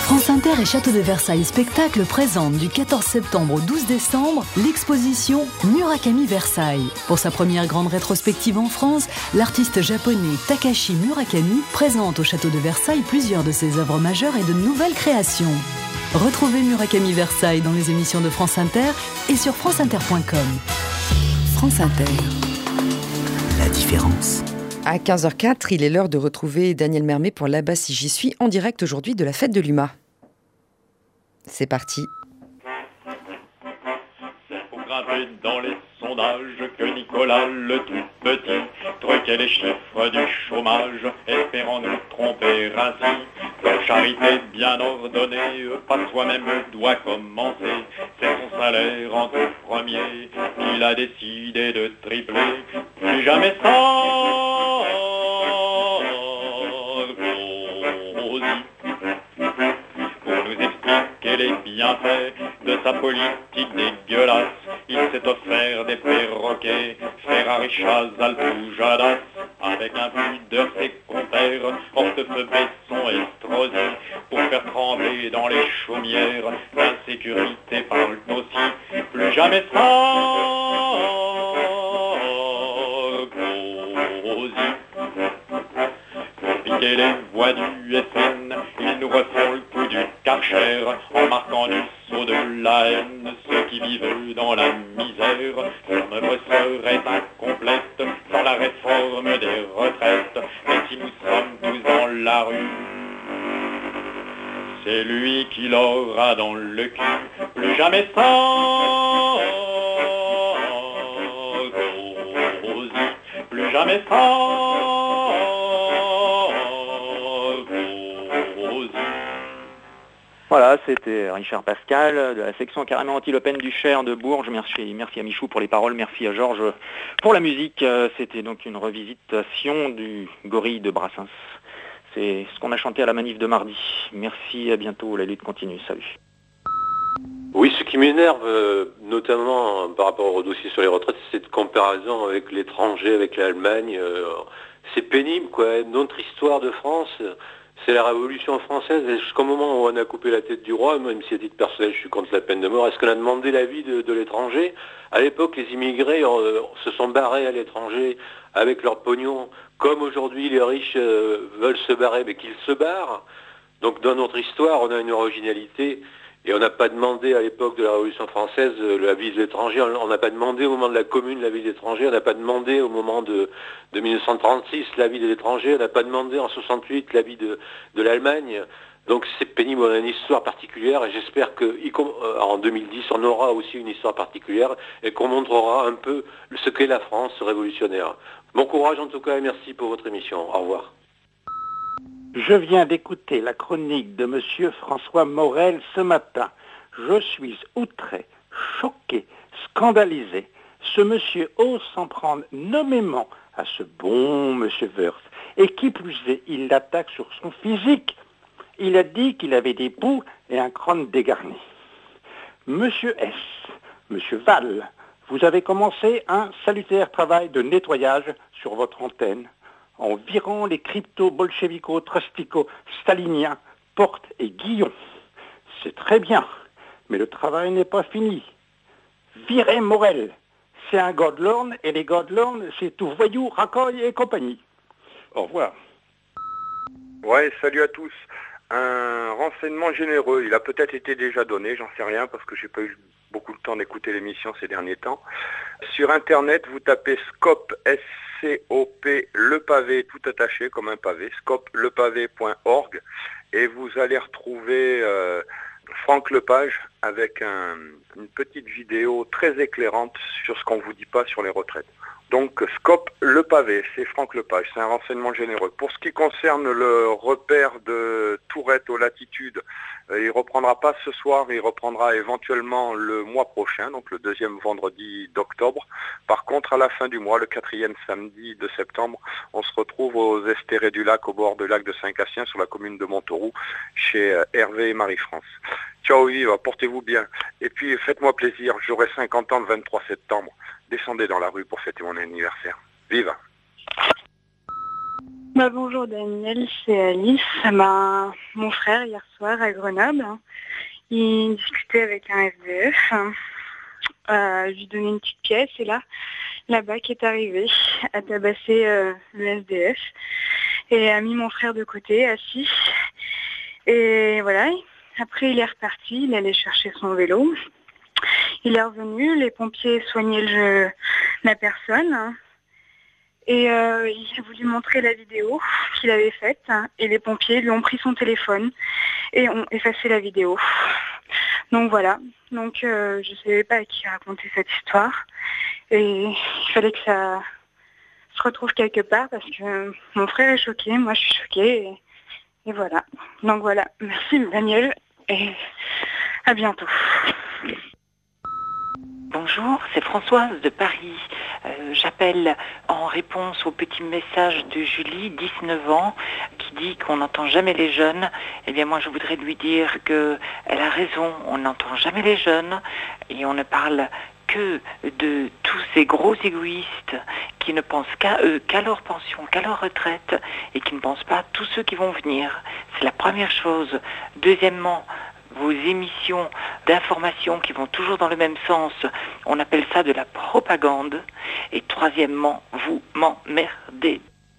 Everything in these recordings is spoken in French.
France Inter et Château de Versailles Spectacle présentent du 14 septembre au 12 décembre l'exposition Murakami Versailles. Pour sa première grande rétrospective en France, l'artiste japonais Takashi Murakami présente au Château de Versailles plusieurs de ses œuvres majeures et de nouvelles créations. Retrouvez Murakami Versailles dans les émissions de France Inter et sur franceinter.com. France Inter. La différence. À 15h04, il est l'heure de retrouver Daniel Mermet pour Là-bas si j'y suis, en direct aujourd'hui de la fête de l'UMA. C'est parti. C'est pour grimper dans les sondages que Nicolas le tout petit truquait les chiffres du chômage, espérant nous tromper ainsi. La charité bien ordonnée, par soi-même doit commencer. C'est son salaire en tout premier qu'il a décidé de tripler. Plus jamais sans pour nous expliquer les bienfaits de sa politique dégueulasse. Il s'est offert des perroquets, Ferrari, Chazal, Poujadas, avec un pudeur ses compères, Hortefeux, Besson et Estrosi, pour faire trembler dans les chaumières. L'insécurité parle aussi, plus jamais Sarkozy. Pour piquer les voix du FN, ils nous refont le coup du Karcher, en marquant du sceau de la haine ceux qui vivent dans la misère. Leur œuvre serait incomplète sans la réforme des retraites. Mais si nous sommes tous dans la rue, c'est lui qui l'aura dans le cul. Plus jamais Sarkozy, plus jamais Sarkozy. Voilà, c'était Richard Pascal de la section carrément anti-Le Pen du Cher de Bourges. Merci à Michou pour les paroles, merci à Georges pour la musique. C'était donc une revisitation du Gorille de Brassens. C'est ce qu'on a chanté à la manif de mardi. Merci, à bientôt, la lutte continue. Salut. Oui, ce qui m'énerve, notamment par rapport au dossier sur les retraites, c'est cette comparaison avec l'étranger, avec l'Allemagne. C'est pénible, quoi. Notre histoire de France, c'est la Révolution française. Et jusqu'au moment où on a coupé la tête du roi, même si à titre personnel je suis contre la peine de mort, est-ce qu'on a demandé l'avis de l'étranger? À l'époque, les immigrés se sont barrés à l'étranger avec leur pognon. Comme aujourd'hui, les riches veulent se barrer, mais qu'ils se barrent. Donc dans notre histoire, on a une originalité. Et on n'a pas demandé à l'époque de la Révolution française l'avis de l'étranger, on n'a pas demandé au moment de la Commune l'avis de l'étranger, on n'a pas demandé au moment de 1936 l'avis de l'étranger, on n'a pas demandé en 68 l'avis de l'Allemagne. Donc c'est pénible, on a une histoire particulière et j'espère qu'en 2010 on aura aussi une histoire particulière et qu'on montrera un peu ce qu'est la France révolutionnaire. Bon courage en tout cas et merci pour votre émission. Au revoir. Je viens d'écouter la chronique de monsieur François Morel ce matin. Je suis outré, choqué, scandalisé. Ce monsieur ose s'en prendre nommément à ce bon monsieur Woerth. Et qui plus est, il l'attaque sur son physique. Il a dit qu'il avait des poux et un crâne dégarni. Monsieur S, monsieur Val, vous avez commencé un salutaire travail de nettoyage sur votre antenne, en virant les crypto-bolchevico-trustico-staliniens, Porte et Guillon. C'est très bien, mais le travail n'est pas fini. Virez Morel, c'est un Godlorn, et les Godlorn, c'est tout voyou, racoille et compagnie. Au revoir. Ouais, salut à tous. Un renseignement généreux, il a peut-être été déjà donné, j'en sais rien, parce que j'ai pas eu beaucoup de temps d'écouter l'émission ces derniers temps. Sur Internet, vous tapez Scope, S-C-O-P, le pavé, tout attaché comme un pavé, scopelepavé.org, et vous allez retrouver Franck Lepage avec une petite vidéo très éclairante sur ce qu'on ne vous dit pas sur les retraites. Donc Scope le pavé, c'est Franck Lepage, c'est un renseignement généreux. Pour ce qui concerne le repère de Tourette aux latitudes, il ne reprendra pas ce soir, il reprendra éventuellement le mois prochain, donc le deuxième vendredi d'octobre. Par contre, à la fin du mois, le 4e samedi de septembre, on se retrouve aux Estérés du Lac, au bord du lac de Saint-Cassien, sur la commune de Montauroux, chez Hervé et Marie-France. Ciao Yves, portez-vous bien. Et puis faites-moi plaisir, j'aurai 50 ans le 23 septembre. Descendez dans la rue pour fêter mon anniversaire. Vive! Bonjour Daniel, c'est Alice. Mon frère hier soir à Grenoble, il discutait avec un SDF. Je lui donnais une petite pièce et là, la BAC est arrivée, a tabassé le SDF et a mis mon frère de côté, assis. Et voilà, après il est reparti, il allait chercher son vélo. Il est revenu, les pompiers soignaient la personne. Et il a voulu montrer la vidéo qu'il avait faite et les pompiers lui ont pris son téléphone et ont effacé la vidéo. Donc voilà, je ne savais pas à qui raconter cette histoire et il fallait que ça se retrouve quelque part parce que mon frère est choqué, moi je suis choquée et voilà. Donc voilà, merci Daniel et à bientôt. Bonjour, c'est Françoise de Paris. J'appelle en réponse au petit message de Julie, 19 ans, qui dit qu'on n'entend jamais les jeunes. Eh bien moi je voudrais lui dire qu'elle a raison, on n'entend jamais les jeunes et on ne parle que de tous ces gros égoïstes qui ne pensent qu'à eux, qu'à leur pension, qu'à leur retraite et qui ne pensent pas à tous ceux qui vont venir. C'est la première chose. Deuxièmement, vos émissions d'information qui vont toujours dans le même sens, on appelle ça de la propagande. Et troisièmement, vous m'emmerdez.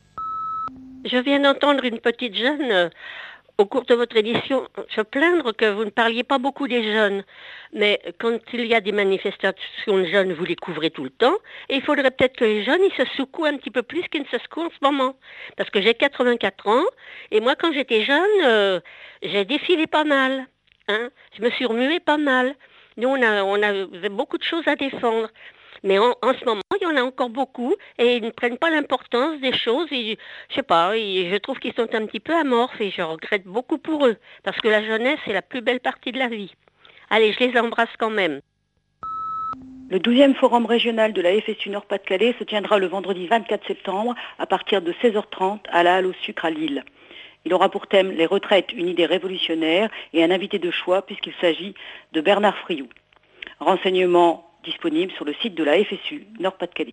Je viens d'entendre une petite jeune au cours de votre édition se plaindre que vous ne parliez pas beaucoup des jeunes. Mais quand il y a des manifestations de jeunes, vous les couvrez tout le temps. Et il faudrait peut-être que les jeunes ils se secouent un petit peu plus qu'ils ne se secouent en ce moment. Parce que j'ai 84 ans et moi quand j'étais jeune, j'ai défilé pas mal. Je me suis remuée pas mal. Nous, on avait beaucoup de choses à défendre. Mais en ce moment, il y en a encore beaucoup et ils ne prennent pas l'importance des choses. Et, je sais pas, je trouve qu'ils sont un petit peu amorphes et je regrette beaucoup pour eux. Parce que la jeunesse, c'est la plus belle partie de la vie. Allez, je les embrasse quand même. Le 12e forum régional de la FSU Nord-Pas-de-Calais se tiendra le vendredi 24 septembre à partir de 16h30 à la Halle au Sucre à Lille. Il aura pour thème les retraites, une idée révolutionnaire et un invité de choix puisqu'il s'agit de Bernard Friot. Renseignements disponibles sur le site de la FSU Nord-Pas-de-Calais.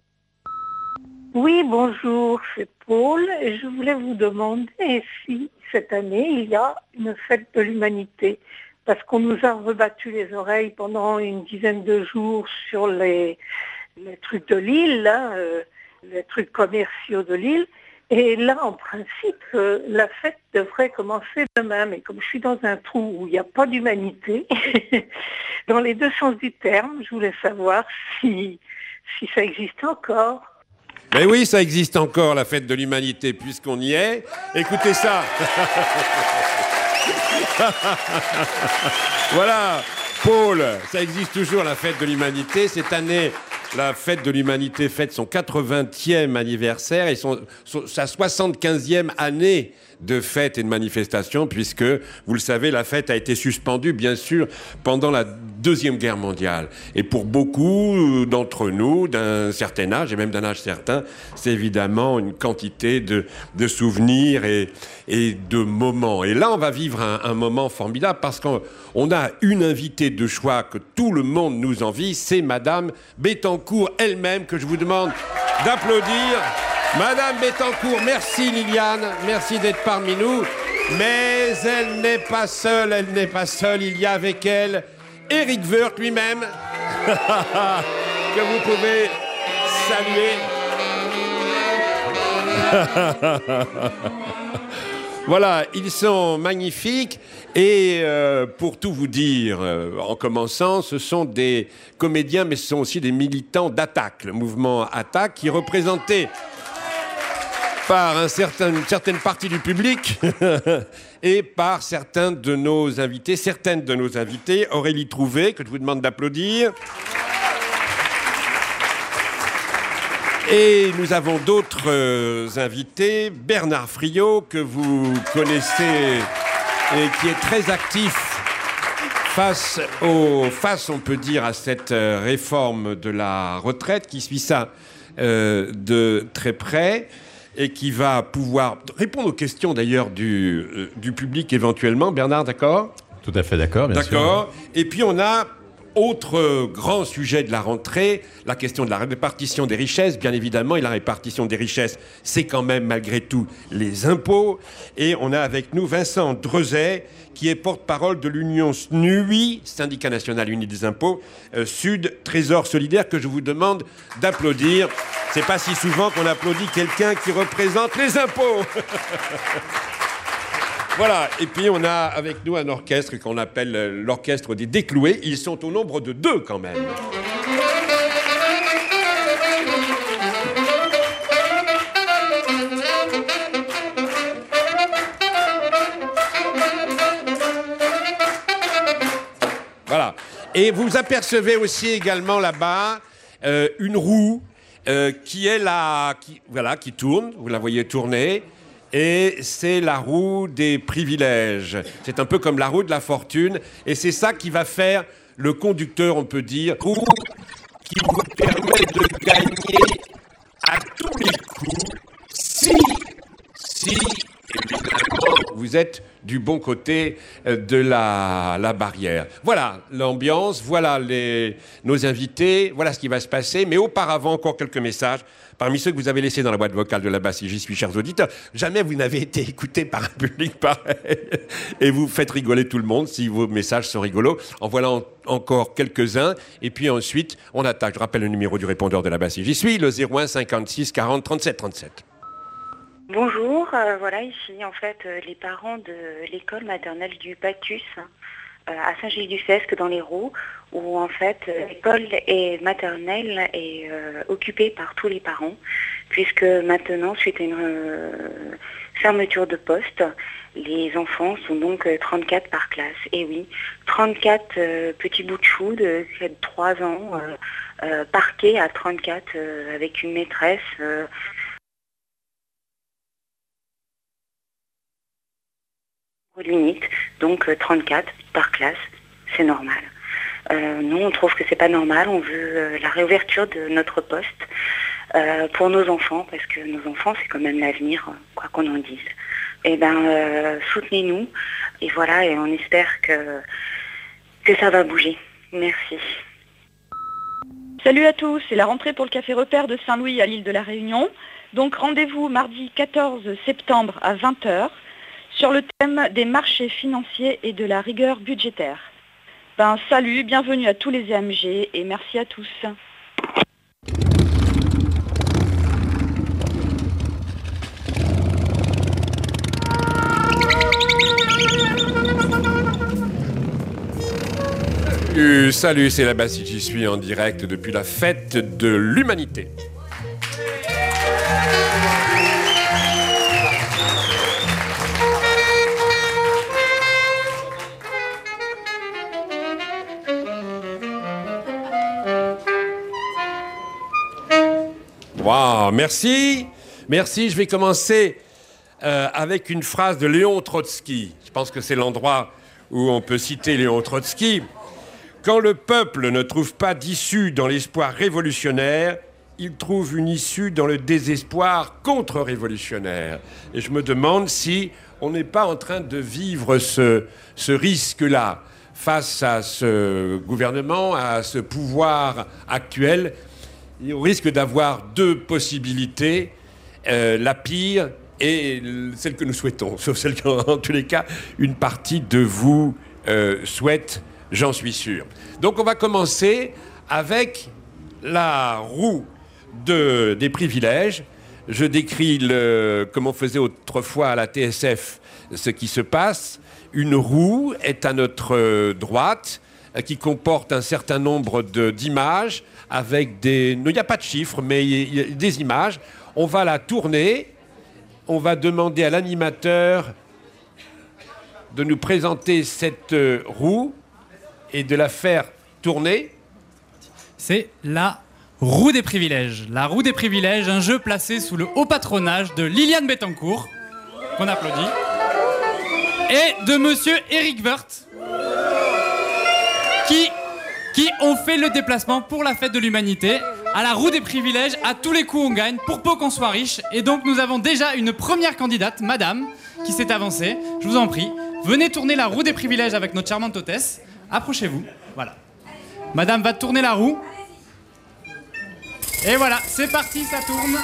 Oui, bonjour, c'est Paul et je voulais vous demander si cette année il y a une fête de l'humanité parce qu'on nous a rebattu les oreilles pendant une dizaine de jours sur les trucs de Lille, les trucs commerciaux de Lille. Et là, en principe, la fête devrait commencer demain. Mais comme je suis dans un trou où il n'y a pas d'humanité, dans les deux sens du terme, je voulais savoir si ça existe encore. Mais oui, ça existe encore, la fête de l'humanité, puisqu'on y est. Écoutez ça. Voilà, Paul, ça existe toujours, la fête de l'humanité. Cette année, la fête de l'humanité fête son 80e anniversaire et sa 75e année de fête et de manifestation, puisque, vous le savez, la fête a été suspendue, bien sûr, pendant la Deuxième Guerre mondiale. Et pour beaucoup d'entre nous, d'un certain âge, et même d'un âge certain, c'est évidemment une quantité de souvenirs et de moments. Et là, on va vivre un moment formidable, parce qu'on a une invitée de choix que tout le monde nous envie, c'est Madame Bettencourt elle-même, que je vous demande d'applaudir. Madame Bettencourt, merci Liliane, merci d'être parmi nous. Mais elle n'est pas seule, il y a avec elle Éric Woerth lui-même, que vous pouvez saluer. Voilà, ils sont magnifiques et pour tout vous dire, en commençant, ce sont des comédiens, mais ce sont aussi des militants d'Attaque, le mouvement Attaque, qui est représenté par une certaine partie du public et par certaines de nos invités. Aurélie Trouvé, que je vous demande d'applaudir. Et nous avons d'autres invités. Bernard Friot, que vous connaissez et qui est très actif face, on peut dire, à cette réforme de la retraite, qui suit ça de très près, et qui va pouvoir répondre aux questions d'ailleurs du public éventuellement. Bernard, d'accord ? Tout à fait d'accord, bien sûr. D'accord. Et puis on a Autre grand sujet de la rentrée, la question de la répartition des richesses, bien évidemment, et la répartition des richesses, c'est quand même malgré tout les impôts. Et on a avec nous Vincent Drezet, qui est porte-parole de l'Union SNUI, Syndicat National Uni des Impôts, Sud Trésor Solidaire, que je vous demande d'applaudir. C'est pas si souvent qu'on applaudit quelqu'un qui représente les impôts. Voilà, et puis on a avec nous un orchestre qu'on appelle l'orchestre des Décloués. Ils sont au nombre de 2 quand même. Voilà, et vous apercevez aussi également là-bas une roue qui est là, qui tourne, vous la voyez tourner. Et c'est la roue des privilèges. C'est un peu comme la roue de la fortune. Et c'est ça qui va faire le conducteur, on peut dire, roue qui vous permet de gagner à tous les coups si évidemment, vous êtes du bon côté de la barrière. Voilà l'ambiance, voilà nos invités, voilà ce qui va se passer. Mais auparavant, encore quelques messages. Parmi ceux que vous avez laissés dans la boîte vocale de là-bas, si j'y suis, chers auditeurs, jamais vous n'avez été écouté par un public pareil. Et vous faites rigoler tout le monde si vos messages sont rigolos. En voilà encore quelques-uns. Et puis ensuite, on attaque. Je rappelle le numéro du répondeur de là-bas, si j'y suis, le 01 56 40 37 37. Bonjour, voilà ici en fait les parents de l'école maternelle du Bacchus à Saint-Gilles-du-Cesque dans l'Hérault, où en fait l'école maternelle est occupée par tous les parents, puisque maintenant, suite à une fermeture de poste, les enfants sont donc 34 par classe. Et oui, 34 petits bouts de chou de 3 ans, parqués à 34 avec une maîtresse. Limite, donc 34 par classe, c'est normal. Nous, on trouve que c'est pas normal, on veut la réouverture de notre poste pour nos enfants, parce que nos enfants, c'est quand même l'avenir, quoi qu'on en dise. Eh bien, soutenez-nous, et voilà, et on espère que ça va bouger. Merci. Salut à tous, c'est la rentrée pour le Café Repère de Saint-Louis à l'île de la Réunion. Donc rendez-vous mardi 14 septembre à 20h. Sur le thème des marchés financiers et de la rigueur budgétaire. Salut, bienvenue à tous les AMG et merci à tous. Salut, c'est là-bas si j'y suis en direct depuis la fête de l'humanité. Wow, merci. Merci, je vais commencer avec une phrase de Léon Trotsky. Je pense que c'est l'endroit où on peut citer Léon Trotsky. Quand le peuple ne trouve pas d'issue dans l'espoir révolutionnaire, il trouve une issue dans le désespoir contre-révolutionnaire. Et je me demande si on n'est pas en train de vivre ce risque-là face à ce gouvernement, à ce pouvoir actuel. On risque d'avoir 2 possibilités, la pire et celle que nous souhaitons, sauf celle qu'en tous les cas, une partie de vous souhaite, j'en suis sûr. Donc on va commencer avec la roue des privilèges. Je décris, comme on faisait autrefois à la TSF, ce qui se passe. Une roue est à notre droite, qui comporte un certain nombre d'images, avec il n'y a pas de chiffres, mais il y a des images. On va la tourner. On va demander à l'animateur de nous présenter cette roue et de la faire tourner. C'est la roue des privilèges. La roue des privilèges, un jeu placé sous le haut patronage de Liliane Bettencourt, qu'on applaudit, et de monsieur Eric Woerth, qui ont fait le déplacement pour la fête de l'humanité. À la roue des privilèges, à tous les coups on gagne, pour peu qu'on soit riche. Et donc nous avons déjà une première candidate, madame, qui s'est avancée. Je vous en prie, venez tourner la roue des privilèges avec notre charmante hôtesse. Approchez-vous, voilà. Madame va tourner la roue. Et voilà, c'est parti, ça tourne.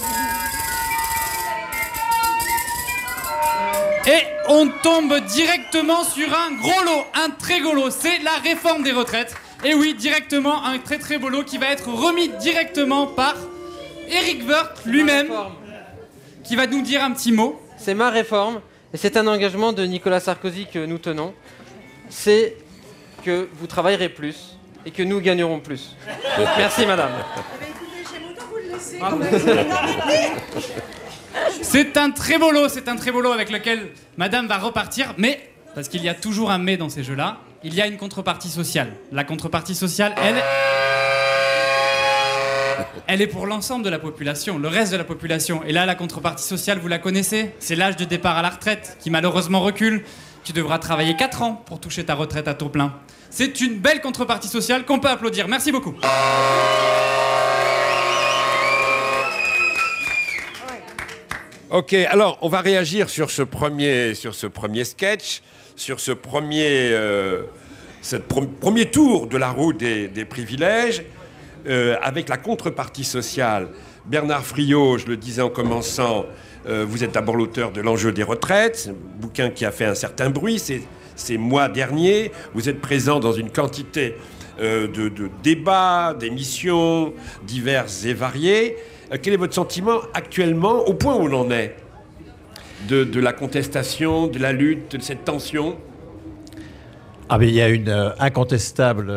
Et on tombe directement sur un gros lot, un très gros lot. C'est la réforme des retraites. Et oui, directement, un très très beau lot qui va être remis directement par Éric Woerth lui-même, qui va nous dire un petit mot. C'est ma réforme, et c'est un engagement de Nicolas Sarkozy que nous tenons. C'est que vous travaillerez plus et que nous gagnerons plus. Merci, madame. C'est un très beau lot avec lequel madame va repartir, mais, parce qu'il y a toujours un mais dans ces jeux-là, il y a une contrepartie sociale. La contrepartie sociale, elle est pour l'ensemble de la population, le reste de la population. Et là, la contrepartie sociale, vous la connaissez, c'est l'âge de départ à la retraite, qui malheureusement recule. Tu devras travailler 4 ans pour toucher ta retraite à taux plein. C'est une belle contrepartie sociale qu'on peut applaudir. Merci beaucoup. Ok, alors on va réagir sur ce premier sketch, sur ce premier tour de la roue des privilèges, avec la contrepartie sociale. Bernard Friot, je le disais en commençant, vous êtes d'abord l'auteur de L'enjeu des retraites, un bouquin qui a fait un certain bruit ces mois derniers. Vous êtes présent dans une quantité de débats, d'émissions diverses et variées. Quel est votre sentiment actuellement, au point où l'on est, de la contestation, de la lutte, de cette tension? Il y a une incontestable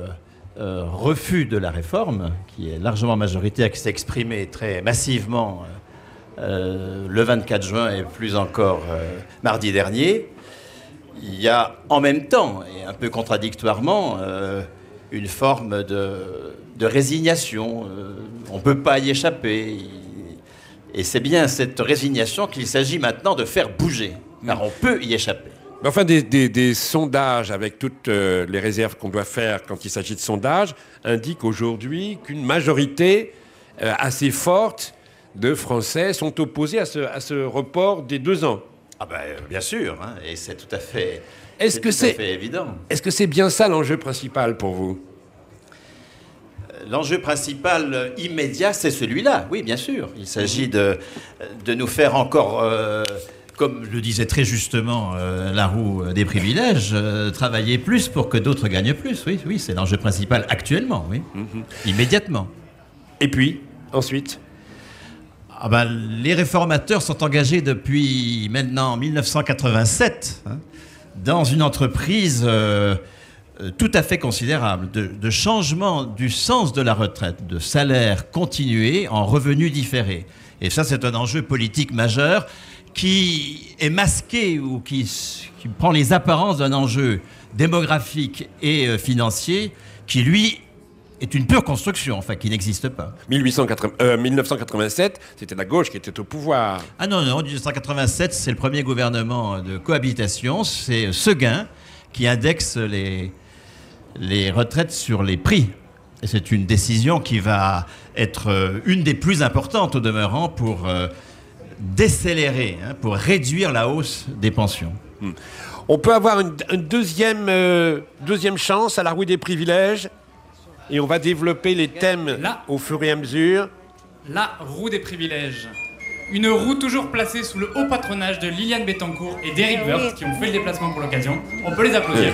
refus de la réforme, qui est largement majoritaire, qui s'est exprimé très massivement le 24 juin et plus encore mardi dernier. Il y a en même temps, et un peu contradictoirement, une forme de résignation. On ne peut pas y échapper. Et c'est bien cette résignation qu'il s'agit maintenant de faire bouger. Car on peut y échapper. Enfin, des sondages, avec toutes les réserves qu'on doit faire quand il s'agit de sondages, indiquent aujourd'hui qu'une majorité assez forte de Français sont opposés à ce report des 2 ans. Bien sûr, hein, et c'est tout à fait, évident. Est-ce que c'est bien ça l'enjeu principal pour vous? L'enjeu principal immédiat, c'est celui-là, oui, bien sûr. Il s'agit de nous faire encore, comme le disait très justement la roue des privilèges, travailler plus pour que d'autres gagnent plus. Oui, c'est l'enjeu principal actuellement, oui, immédiatement. Et puis, ensuite les réformateurs sont engagés depuis maintenant 1987 dans une entreprise tout à fait considérable de changement du sens de la retraite, de salaire continué en revenu différé. Et ça, c'est un enjeu politique majeur qui est masqué ou qui prend les apparences d'un enjeu démographique et financier qui, lui, est une pure construction, qui n'existe pas. 1987, c'était la gauche qui était au pouvoir. Ah non, 1987, c'est le premier gouvernement de cohabitation. C'est Seguin qui indexe les retraites sur les prix. Et c'est une décision qui va être une des plus importantes au demeurant pour décélérer, pour réduire la hausse des pensions. On peut avoir une deuxième chance à la roue des privilèges. Et on va développer les thèmes au fur et à mesure. La roue des privilèges. Une roue toujours placée sous le haut patronage de Liliane Bettencourt et d'Éric Woerth, qui ont fait le déplacement pour l'occasion. On peut les applaudir.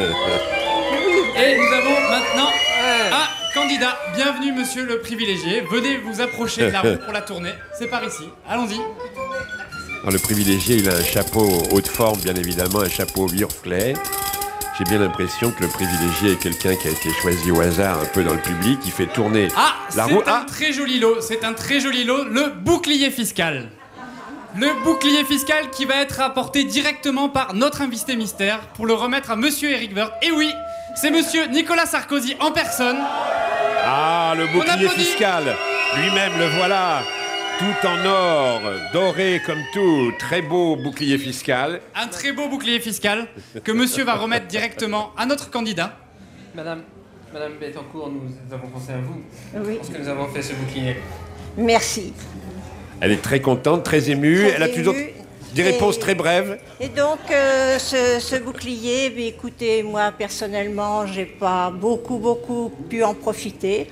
Et nous avons maintenant un candidat. Bienvenue, monsieur le privilégié. Venez vous approcher de la roue pour la tourner. C'est par ici. Allons-y. Alors, le privilégié, il a un chapeau haute forme, bien évidemment, un chapeau Wurflay. J'ai bien l'impression que le privilégié est quelqu'un qui a été choisi au hasard un peu dans le public, qui fait tourner la roue. C'est un très joli lot, le bouclier fiscal. Le bouclier fiscal qui va être apporté directement par notre invité mystère pour le remettre à monsieur Éric Woerth. Et oui, c'est monsieur Nicolas Sarkozy en personne. Le bouclier fiscal, lui-même, le voilà. Tout en or, doré comme tout, très beau bouclier fiscal. Un très beau bouclier fiscal que monsieur va remettre directement à notre candidat. Madame Bettencourt, nous avons pensé à vous. Oui. Parce que nous avons fait ce bouclier. Merci. Elle est très contente, très émue. Elle a toujours Des réponses très brèves. Et donc, ce bouclier, écoutez, moi, personnellement, j'ai pas beaucoup pu en profiter.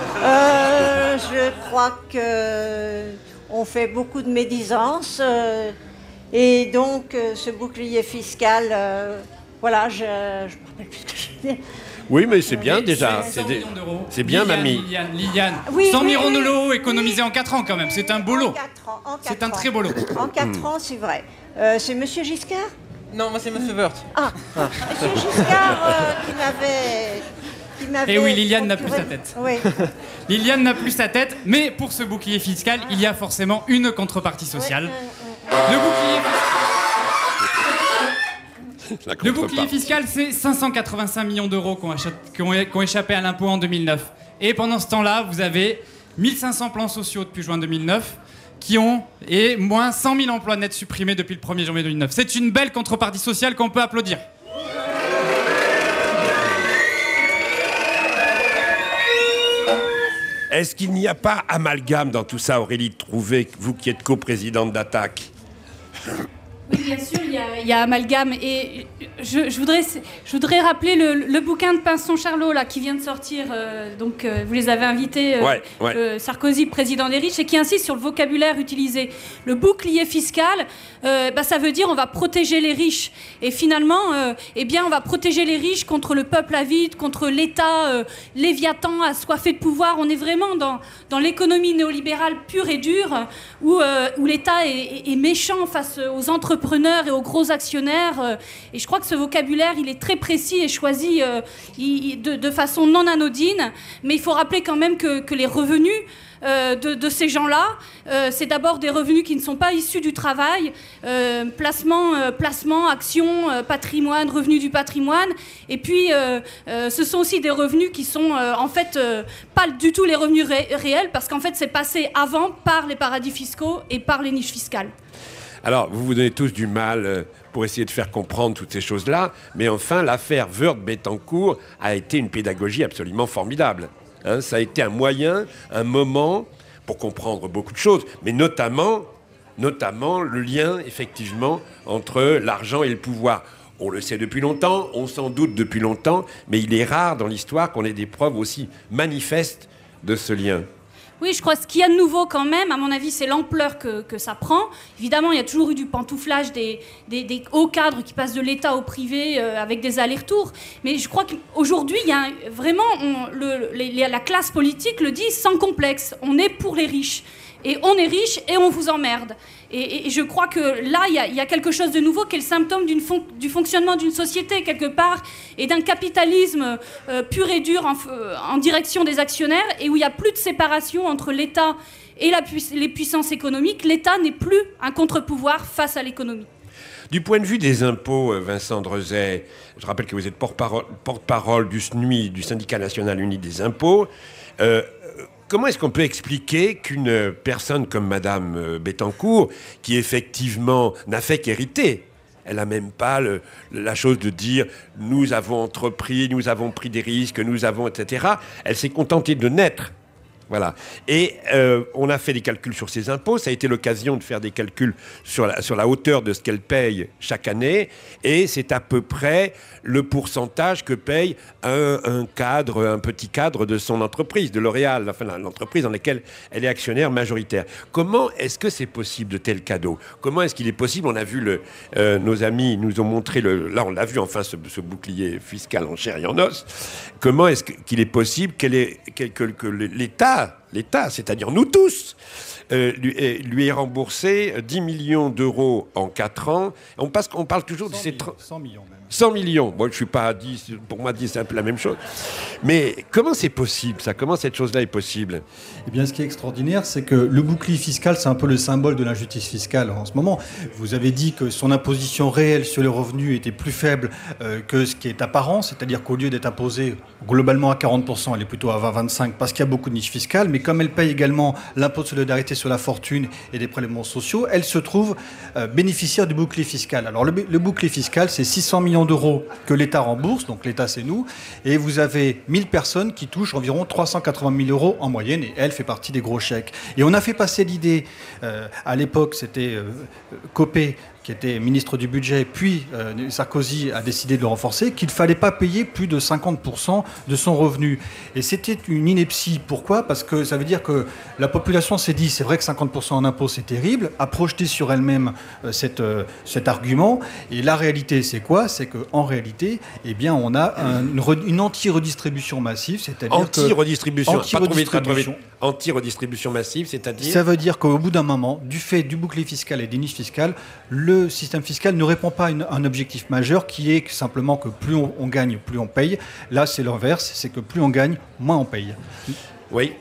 Je crois qu'on fait beaucoup de médisance. Et donc, ce bouclier fiscal, voilà, je me rappelle plus ce que je dis. Oui, mais c'est bien déjà. 100 millions d'euros. C'est bien, mamie. Liliane. Oui, 100 oui, millions oui. d'euros économisés en 4 ans quand même. C'est un beau lot. C'est un très beau lot. En 4 ans, c'est vrai. C'est Monsieur Giscard ? Non, moi c'est Monsieur Wörth. Monsieur Giscard qui m'avait... Et oui, Liliane n'a procuré- plus sa tête. Oui. Liliane n'a plus sa tête, mais pour ce bouclier fiscal, il y a forcément une contrepartie sociale. Le bouclier fiscal, c'est 585 millions d'euros qui ont échappé à l'impôt en 2009. Et pendant ce temps-là, vous avez 1500 plans sociaux depuis juin 2009 et moins 100 000 emplois nets supprimés depuis le 1er janvier 2009. C'est une belle contrepartie sociale qu'on peut applaudir. Est-ce qu'il n'y a pas amalgame dans tout ça, Aurélie Trouvé, vous qui êtes coprésidente d'Attaque? Oui, bien sûr, il y a amalgame. Et je voudrais rappeler le bouquin de Pinson-Charlot là, qui vient de sortir. Vous les avez invités, Sarkozy, président des riches, et qui insiste sur le vocabulaire utilisé. Le bouclier fiscal, ça veut dire on va protéger les riches. Et finalement, on va protéger les riches contre le peuple avide, contre l'État léviathan assoiffé de pouvoir. On est vraiment dans l'économie néolibérale pure et dure, où l'État est méchant face aux entrepreneurs et aux gros actionnaires. Et je crois que ce vocabulaire, il est très précis et choisi de façon non anodine. Mais il faut rappeler quand même que les revenus de ces gens-là, c'est d'abord des revenus qui ne sont pas issus du travail, placement, actions, patrimoine, revenus du patrimoine. Et puis, ce sont aussi des revenus qui sont pas du tout les revenus réels, parce qu'en fait, c'est passé avant par les paradis fiscaux et par les niches fiscales. Alors, vous vous donnez tous du mal pour essayer de faire comprendre toutes ces choses-là, mais enfin, l'affaire Wörth-Bettencourt a été une pédagogie absolument formidable. Ça a été un moyen, un moment pour comprendre beaucoup de choses, mais notamment le lien, effectivement, entre l'argent et le pouvoir. On le sait depuis longtemps, on s'en doute depuis longtemps, mais il est rare dans l'histoire qu'on ait des preuves aussi manifestes de ce lien. Oui, je crois que ce qu'il y a de nouveau quand même, à mon avis, c'est l'ampleur que ça prend. Évidemment, il y a toujours eu du pantouflage des hauts cadres qui passent de l'État au privé avec des allers-retours. Mais je crois qu'aujourd'hui, il y a vraiment... la classe politique le dit sans complexe. On est pour les riches. Et on est riche et on vous emmerde. Et je crois que là, il y a quelque chose de nouveau qui est le symptôme du fonctionnement d'une société, quelque part, et d'un capitalisme pur et dur en direction des actionnaires, et où il n'y a plus de séparation entre l'État et les puissances économiques. L'État n'est plus un contre-pouvoir face à l'économie. Du point de vue des impôts, Vincent Drezet, je rappelle que vous êtes porte-parole du SNUI, du Syndicat national uni des impôts. Comment est-ce qu'on peut expliquer qu'une personne comme Madame Bettencourt, qui effectivement n'a fait qu'hériter, elle n'a même pas la chose de dire « nous avons entrepris, nous avons pris des risques, nous avons... » etc. Elle s'est contentée de naître. Voilà. Et on a fait des calculs sur ses impôts. Ça a été l'occasion de faire des calculs sur la hauteur de ce qu'elle paye chaque année. Et c'est à peu près le pourcentage que paye un petit cadre de son entreprise, de L'Oréal, enfin l'entreprise dans laquelle elle est actionnaire majoritaire. Comment est-ce que c'est possible de tels cadeaux? Comment est-ce qu'il est possible? On a vu nos amis nous ont montré là on l'a vu enfin ce bouclier fiscal en chair et en os. Comment est-ce qu'il est possible que l'État, c'est-à-dire nous tous, lui ait remboursé 10 millions d'euros en 4 ans. On parle toujours de ces... 100 millions même. 100 millions. Moi, je ne suis pas à 10. Pour moi, 10, c'est un peu la même chose. Mais comment c'est possible, ça? Comment cette chose-là est possible? Eh bien, ce qui est extraordinaire, c'est que le bouclier fiscal, c'est un peu le symbole de l'injustice fiscale en ce moment. Vous avez dit que son imposition réelle sur les revenus était plus faible que ce qui est apparent, c'est-à-dire qu'au lieu d'être imposée globalement à 40%, elle est plutôt à 20-25% parce qu'il y a beaucoup de niches fiscales. Mais mais comme elle paye également l'impôt de solidarité sur la fortune et des prélèvements sociaux, elle se trouve bénéficiaire du bouclier fiscal. Alors le bouclier fiscal, c'est 600 millions d'euros que l'État rembourse, donc l'État c'est nous, et vous avez 1000 personnes qui touchent environ 380 000 euros en moyenne, et elle fait partie des gros chèques. Et on a fait passer l'idée, à l'époque c'était Copé, qui était ministre du budget, puis Sarkozy a décidé de le renforcer, qu'il ne fallait pas payer plus de 50% de son revenu. Et c'était une ineptie. Pourquoi ? Parce que ça veut dire que la population s'est dit, c'est vrai que 50% en impôts, c'est terrible, a projeté sur elle-même cet argument. Et la réalité, c'est quoi ? C'est qu'en réalité, eh bien, on a une anti-redistribution massive, c'est-à-dire anti-redistribution massive, c'est-à-dire... Ça veut dire qu'au bout d'un moment, du fait du bouclier fiscal et des niches fiscales, le système fiscal ne répond pas à un objectif majeur qui est simplement que plus on gagne, plus on paye. Là, c'est l'inverse, c'est que plus on gagne, moins on paye. Oui.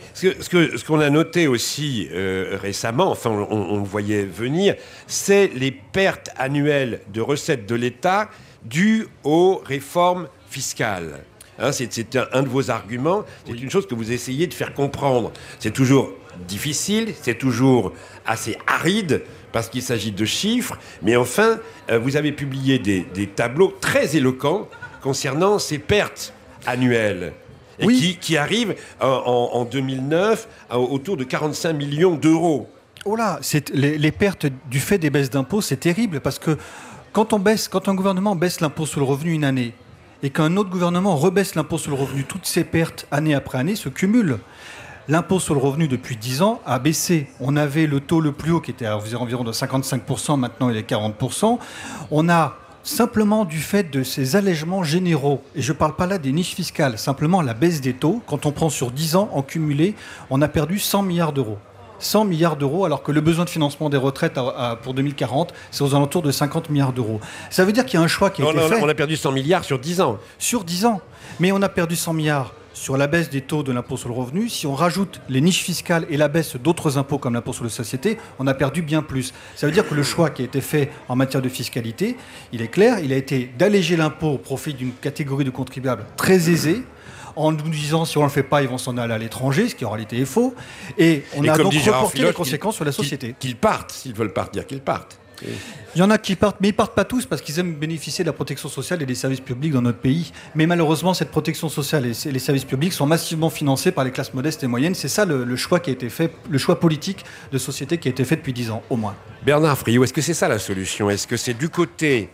Ce qu'on a noté aussi récemment, enfin on le voyait venir, c'est les pertes annuelles de recettes de l'État dues aux réformes fiscales. C'est un de vos arguments, c'est une chose que vous essayez de faire comprendre. C'est toujours difficile, c'est toujours assez aride, parce qu'il s'agit de chiffres, mais enfin, vous avez publié des tableaux très éloquents concernant ces pertes annuelles, qui arrivent en 2009 autour de 45 millions d'euros. Oh là, les pertes du fait des baisses d'impôts, c'est terrible, parce que quand un gouvernement baisse l'impôt sur le revenu une année, et qu'un autre gouvernement rebaisse l'impôt sur le revenu, toutes ces pertes, année après année, se cumulent. L'impôt sur le revenu, depuis 10 ans, a baissé. On avait le taux le plus haut, qui était à environ de 55%, maintenant il est 40%. On a simplement du fait de ces allègements généraux, et je ne parle pas là des niches fiscales, simplement la baisse des taux, quand on prend sur 10 ans, en cumulé, on a perdu 100 milliards d'euros. 100 milliards d'euros, alors que le besoin de financement des retraites pour 2040, c'est aux alentours de 50 milliards d'euros. Ça veut dire qu'il y a un choix qui a été fait. On a perdu 100 milliards sur 10 ans. Sur 10 ans. Mais on a perdu 100 milliards sur la baisse des taux de l'impôt sur le revenu. Si on rajoute les niches fiscales et la baisse d'autres impôts comme l'impôt sur les sociétés, on a perdu bien plus. Ça veut dire que le choix qui a été fait en matière de fiscalité, il est clair, il a été d'alléger l'impôt au profit d'une catégorie de contribuables très aisés, en nous disant si on ne le fait pas, ils vont s'en aller à l'étranger, ce qui en réalité est faux. Et on a donc reporté les conséquences sur la société. Qu'ils partent, s'ils veulent partir, qu'ils partent. Il y en a qui partent, mais ils ne partent pas tous parce qu'ils aiment bénéficier de la protection sociale et des services publics dans notre pays. Mais malheureusement, cette protection sociale et les services publics sont massivement financés par les classes modestes et moyennes. C'est ça le choix qui a été fait, le choix politique de société qui a été fait depuis 10 ans, au moins. Bernard Friot, est-ce que c'est ça la solution ? Est-ce que c'est du côté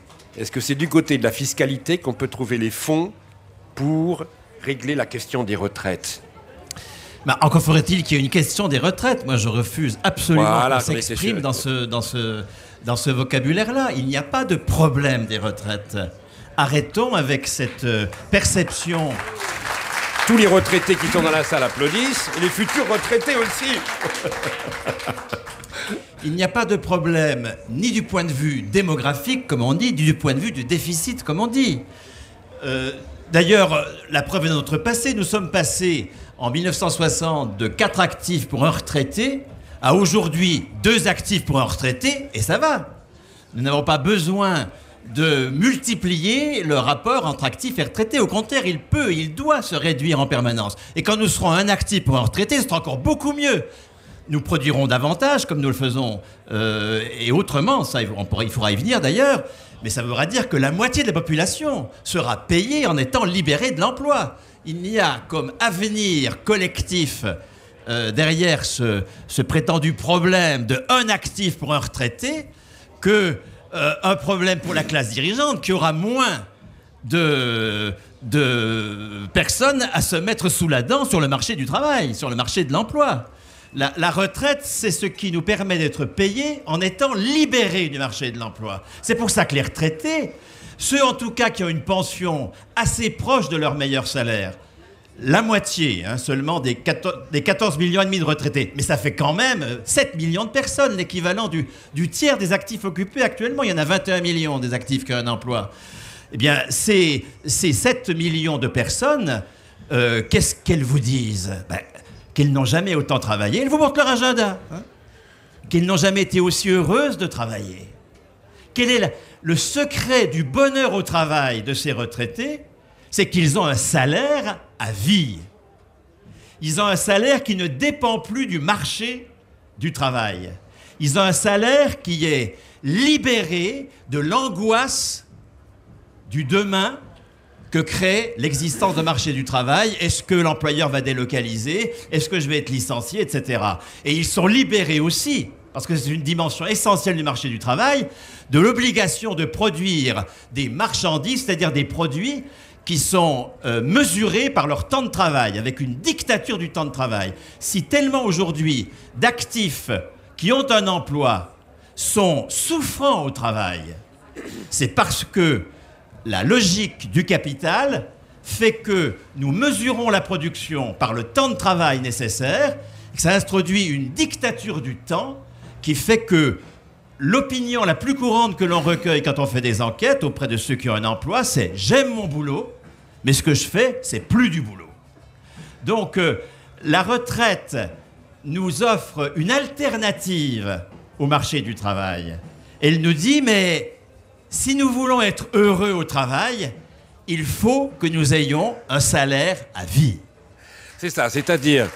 de la fiscalité qu'on peut trouver les fonds pour régler la question des retraites ? Encore faudrait-il qu'il y ait une question des retraites. Moi, je refuse absolument qu'on s'exprime dans ce vocabulaire-là. Il n'y a pas de problème des retraites. Arrêtons avec cette perception. Tous les retraités qui sont dans la salle applaudissent, et les futurs retraités aussi. Il n'y a pas de problème, ni du point de vue démographique, comme on dit, ni du point de vue du déficit, comme on dit. D'ailleurs, la preuve est dans notre passé. Nous sommes passés en 1960 de 4 actifs pour un retraité à aujourd'hui 2 actifs pour un retraité, et ça va. Nous n'avons pas besoin de multiplier le rapport entre actifs et retraités. Au contraire, il doit se réduire en permanence. Et quand nous serons un actif pour un retraité, ce sera encore beaucoup mieux. Nous produirons davantage, comme nous le faisons, et autrement, ça, il faudra y venir d'ailleurs, mais ça voudra dire que la moitié de la population sera payée en étant libérée de l'emploi. Il n'y a comme avenir collectif derrière ce prétendu problème de un actif pour un retraité que un problème pour la classe dirigeante qui aura moins de personnes à se mettre sous la dent sur le marché du travail, sur le marché de l'emploi. La retraite, c'est ce qui nous permet d'être payés en étant libérés du marché de l'emploi. C'est pour ça que les retraités, ceux en tout cas qui ont une pension assez proche de leur meilleur salaire, la moitié seulement des 14 millions et demi de retraités, mais ça fait quand même 7 millions de personnes, l'équivalent du tiers des actifs occupés actuellement. Il y en a 21 millions des actifs qui ont un emploi. Eh bien, ces 7 millions de personnes, qu'est-ce qu'elles vous disent ? Qu'elles n'ont jamais autant travaillé. Elles vous montrent leur agenda. Qu'elles n'ont jamais été aussi heureuses de travailler. Quel est le secret du bonheur au travail de ces retraités ? C'est qu'ils ont un salaire à vie. Ils ont un salaire qui ne dépend plus du marché du travail. Ils ont un salaire qui est libéré de l'angoisse du demain que crée l'existence de marché du travail. Est-ce que l'employeur va délocaliser? Est-ce que je vais être licencié, etc. Et ils sont libérés aussi, parce que c'est une dimension essentielle du marché du travail, de l'obligation de produire des marchandises, c'est-à-dire des produits qui sont mesurés par leur temps de travail, avec une dictature du temps de travail. Si tellement aujourd'hui d'actifs qui ont un emploi sont souffrants au travail, c'est parce que la logique du capital fait que nous mesurons la production par le temps de travail nécessaire, que ça introduit une dictature du temps qui fait que l'opinion la plus courante que l'on recueille quand on fait des enquêtes auprès de ceux qui ont un emploi, c'est « j'aime mon boulot, mais ce que je fais, c'est plus du boulot ». Donc, la retraite nous offre une alternative au marché du travail. Elle nous dit, mais si nous voulons être heureux au travail, il faut que nous ayons un salaire à vie. C'est ça, c'est-à-dire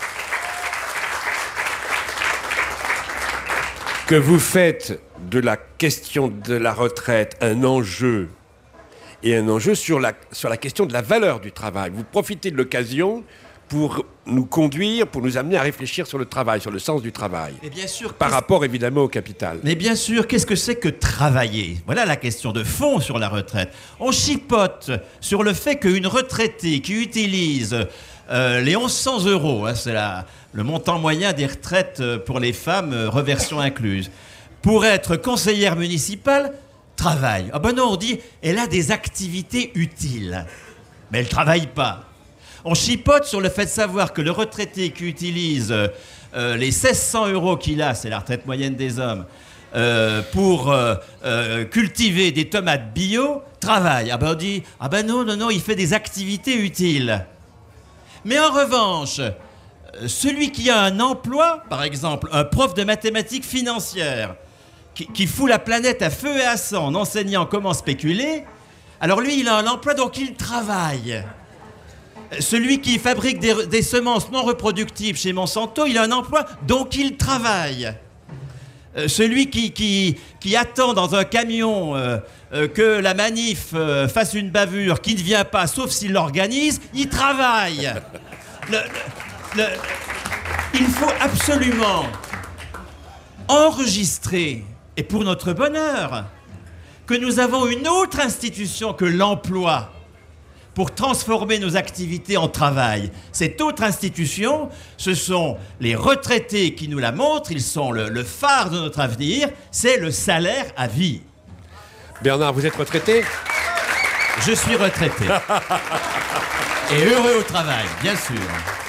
que vous faites de la question de la retraite un enjeu, et un enjeu sur la question de la valeur du travail. Vous profitez de l'occasion pour nous conduire, pour nous amener à réfléchir sur le travail, sur le sens du travail. Et bien sûr, par rapport évidemment au capital. Mais bien sûr, qu'est-ce que c'est que travailler? Voilà la question de fond sur la retraite. On chipote sur le fait qu'une retraitée qui utilise les 1100 €, hein, c'est le montant moyen des retraites pour les femmes, reversion incluse, pour être conseillère municipale, travaille. Ah ben non, on dit, elle a des activités utiles, mais elle ne travaille pas. On chipote sur le fait de savoir que le retraité qui utilise les 1600 € qu'il a, c'est la retraite moyenne des hommes, pour cultiver des tomates bio, travaille. Ah ben on dit, ah ben non, il fait des activités utiles. Mais en revanche, celui qui a un emploi, par exemple, un prof de mathématiques financières, qui fout la planète à feu et à sang en enseignant comment spéculer, alors lui, il a un emploi, donc il travaille. Celui qui fabrique des semences non reproductibles chez Monsanto, il a un emploi, donc il travaille. Celui qui attend dans un camion que la manif fasse une bavure, qui ne vient pas, sauf s'il l'organise, il travaille. Il faut absolument enregistrer, et pour notre bonheur, que nous avons une autre institution que l'emploi pour transformer nos activités en travail. Cette autre institution, ce sont les retraités qui nous la montrent, ils sont le phare de notre avenir, c'est le salaire à vie. Bernard, vous êtes retraité? Je suis retraité. Et heureux au travail, bien sûr.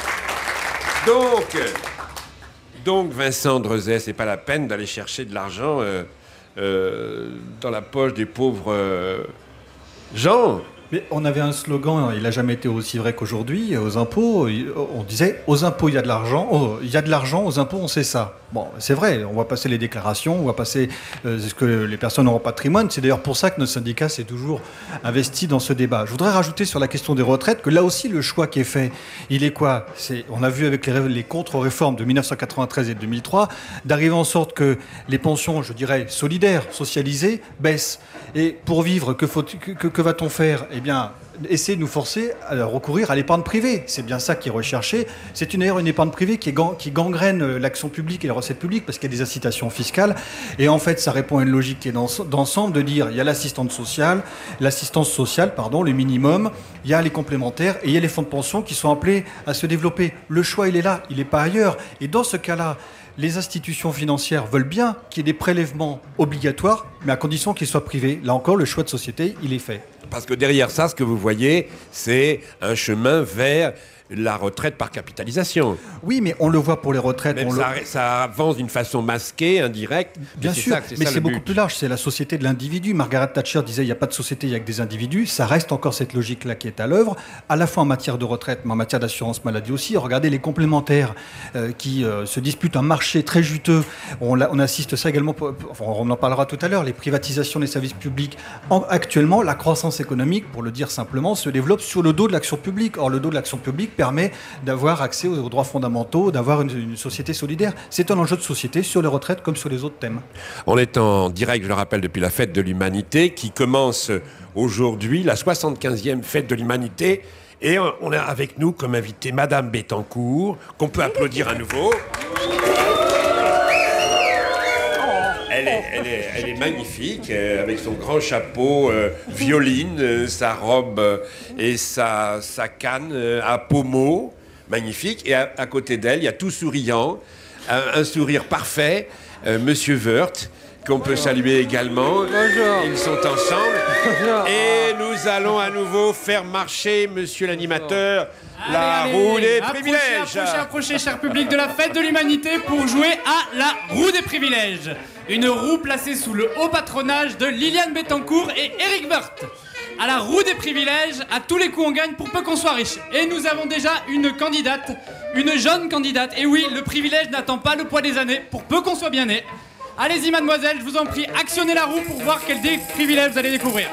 Donc Vincent Drezet, c'est pas la peine d'aller chercher de l'argent dans la poche des pauvres gens. Mais on avait un slogan, il n'a jamais été aussi vrai qu'aujourd'hui, aux impôts, on disait aux impôts il y a de l'argent, aux impôts on sait ça. Bon, c'est vrai, on va passer les déclarations, on va passer ce que les personnes ont en patrimoine. C'est d'ailleurs pour ça que notre syndicat s'est toujours investi dans ce débat. Je voudrais rajouter sur la question des retraites que là aussi le choix qui est fait, il est quoi? On a vu avec les contre-réformes de 1993 et 2003, d'arriver en sorte que les pensions, je dirais, solidaires, socialisées, baissent. Et pour vivre, que va-t-on faire? Eh bien, essayer de nous forcer à recourir à l'épargne privée. C'est bien ça qui est recherché. C'est d'ailleurs une épargne privée qui gangrène l'action publique et les recettes publiques parce qu'il y a des incitations fiscales. Et en fait, ça répond à une logique qui est d'ensemble de dire il y a l'assistance sociale, le minimum, il y a les complémentaires et il y a les fonds de pension qui sont appelés à se développer. Le choix, il est là, il n'est pas ailleurs. Et dans ce cas-là, les institutions financières veulent bien qu'il y ait des prélèvements obligatoires, mais à condition qu'ils soient privés. Là encore, le choix de société, il est fait. Parce que derrière ça, ce que vous voyez, c'est un chemin vers la retraite par capitalisation. Oui, mais on le voit pour les retraites. Même ça avance d'une façon masquée, indirecte. Bien sûr, mais c'est beaucoup plus large. C'est la société de l'individu. Margaret Thatcher disait il n'y a pas de société, il n'y a que des individus. Ça reste encore cette logique-là qui est à l'œuvre, à la fois en matière de retraite, mais en matière d'assurance maladie aussi. Regardez les complémentaires qui se disputent un marché très juteux. On assiste ça également, on en parlera tout à l'heure, les privatisations des services publics. Actuellement, la croissance économique, pour le dire simplement, se développe sur le dos de l'action publique. Or, le dos de l'action publique, permet d'avoir accès aux droits fondamentaux, d'avoir une société solidaire. C'est un enjeu de société sur les retraites comme sur les autres thèmes. On est en direct, je le rappelle, depuis la Fête de l'Humanité qui commence aujourd'hui, la 75e Fête de l'Humanité. Et on a avec nous comme invité Madame Bettencourt, qu'on peut applaudir à nouveau. Elle est magnifique, avec son grand chapeau violine, sa robe et sa canne à pommeau, magnifique. Et à côté d'elle, il y a tout souriant, un sourire parfait, Monsieur Woerth, qu'on peut saluer également. Bonjour. Ils sont ensemble. Bonjour. Et nous allons à nouveau faire marcher, monsieur l'animateur, la roue des privilèges. Approchez, cher public de la Fête de l'Humanité, pour jouer à la roue des privilèges. Une roue placée sous le haut patronage de Liliane Bettencourt et Éric Woerth. À la roue des privilèges, à tous les coups on gagne pour peu qu'on soit riche. Et nous avons déjà une candidate, une jeune candidate. Et oui, le privilège n'attend pas le poids des années, pour peu qu'on soit bien né. Allez-y, mademoiselle, je vous en prie, actionnez la roue pour voir quel privilège vous allez découvrir.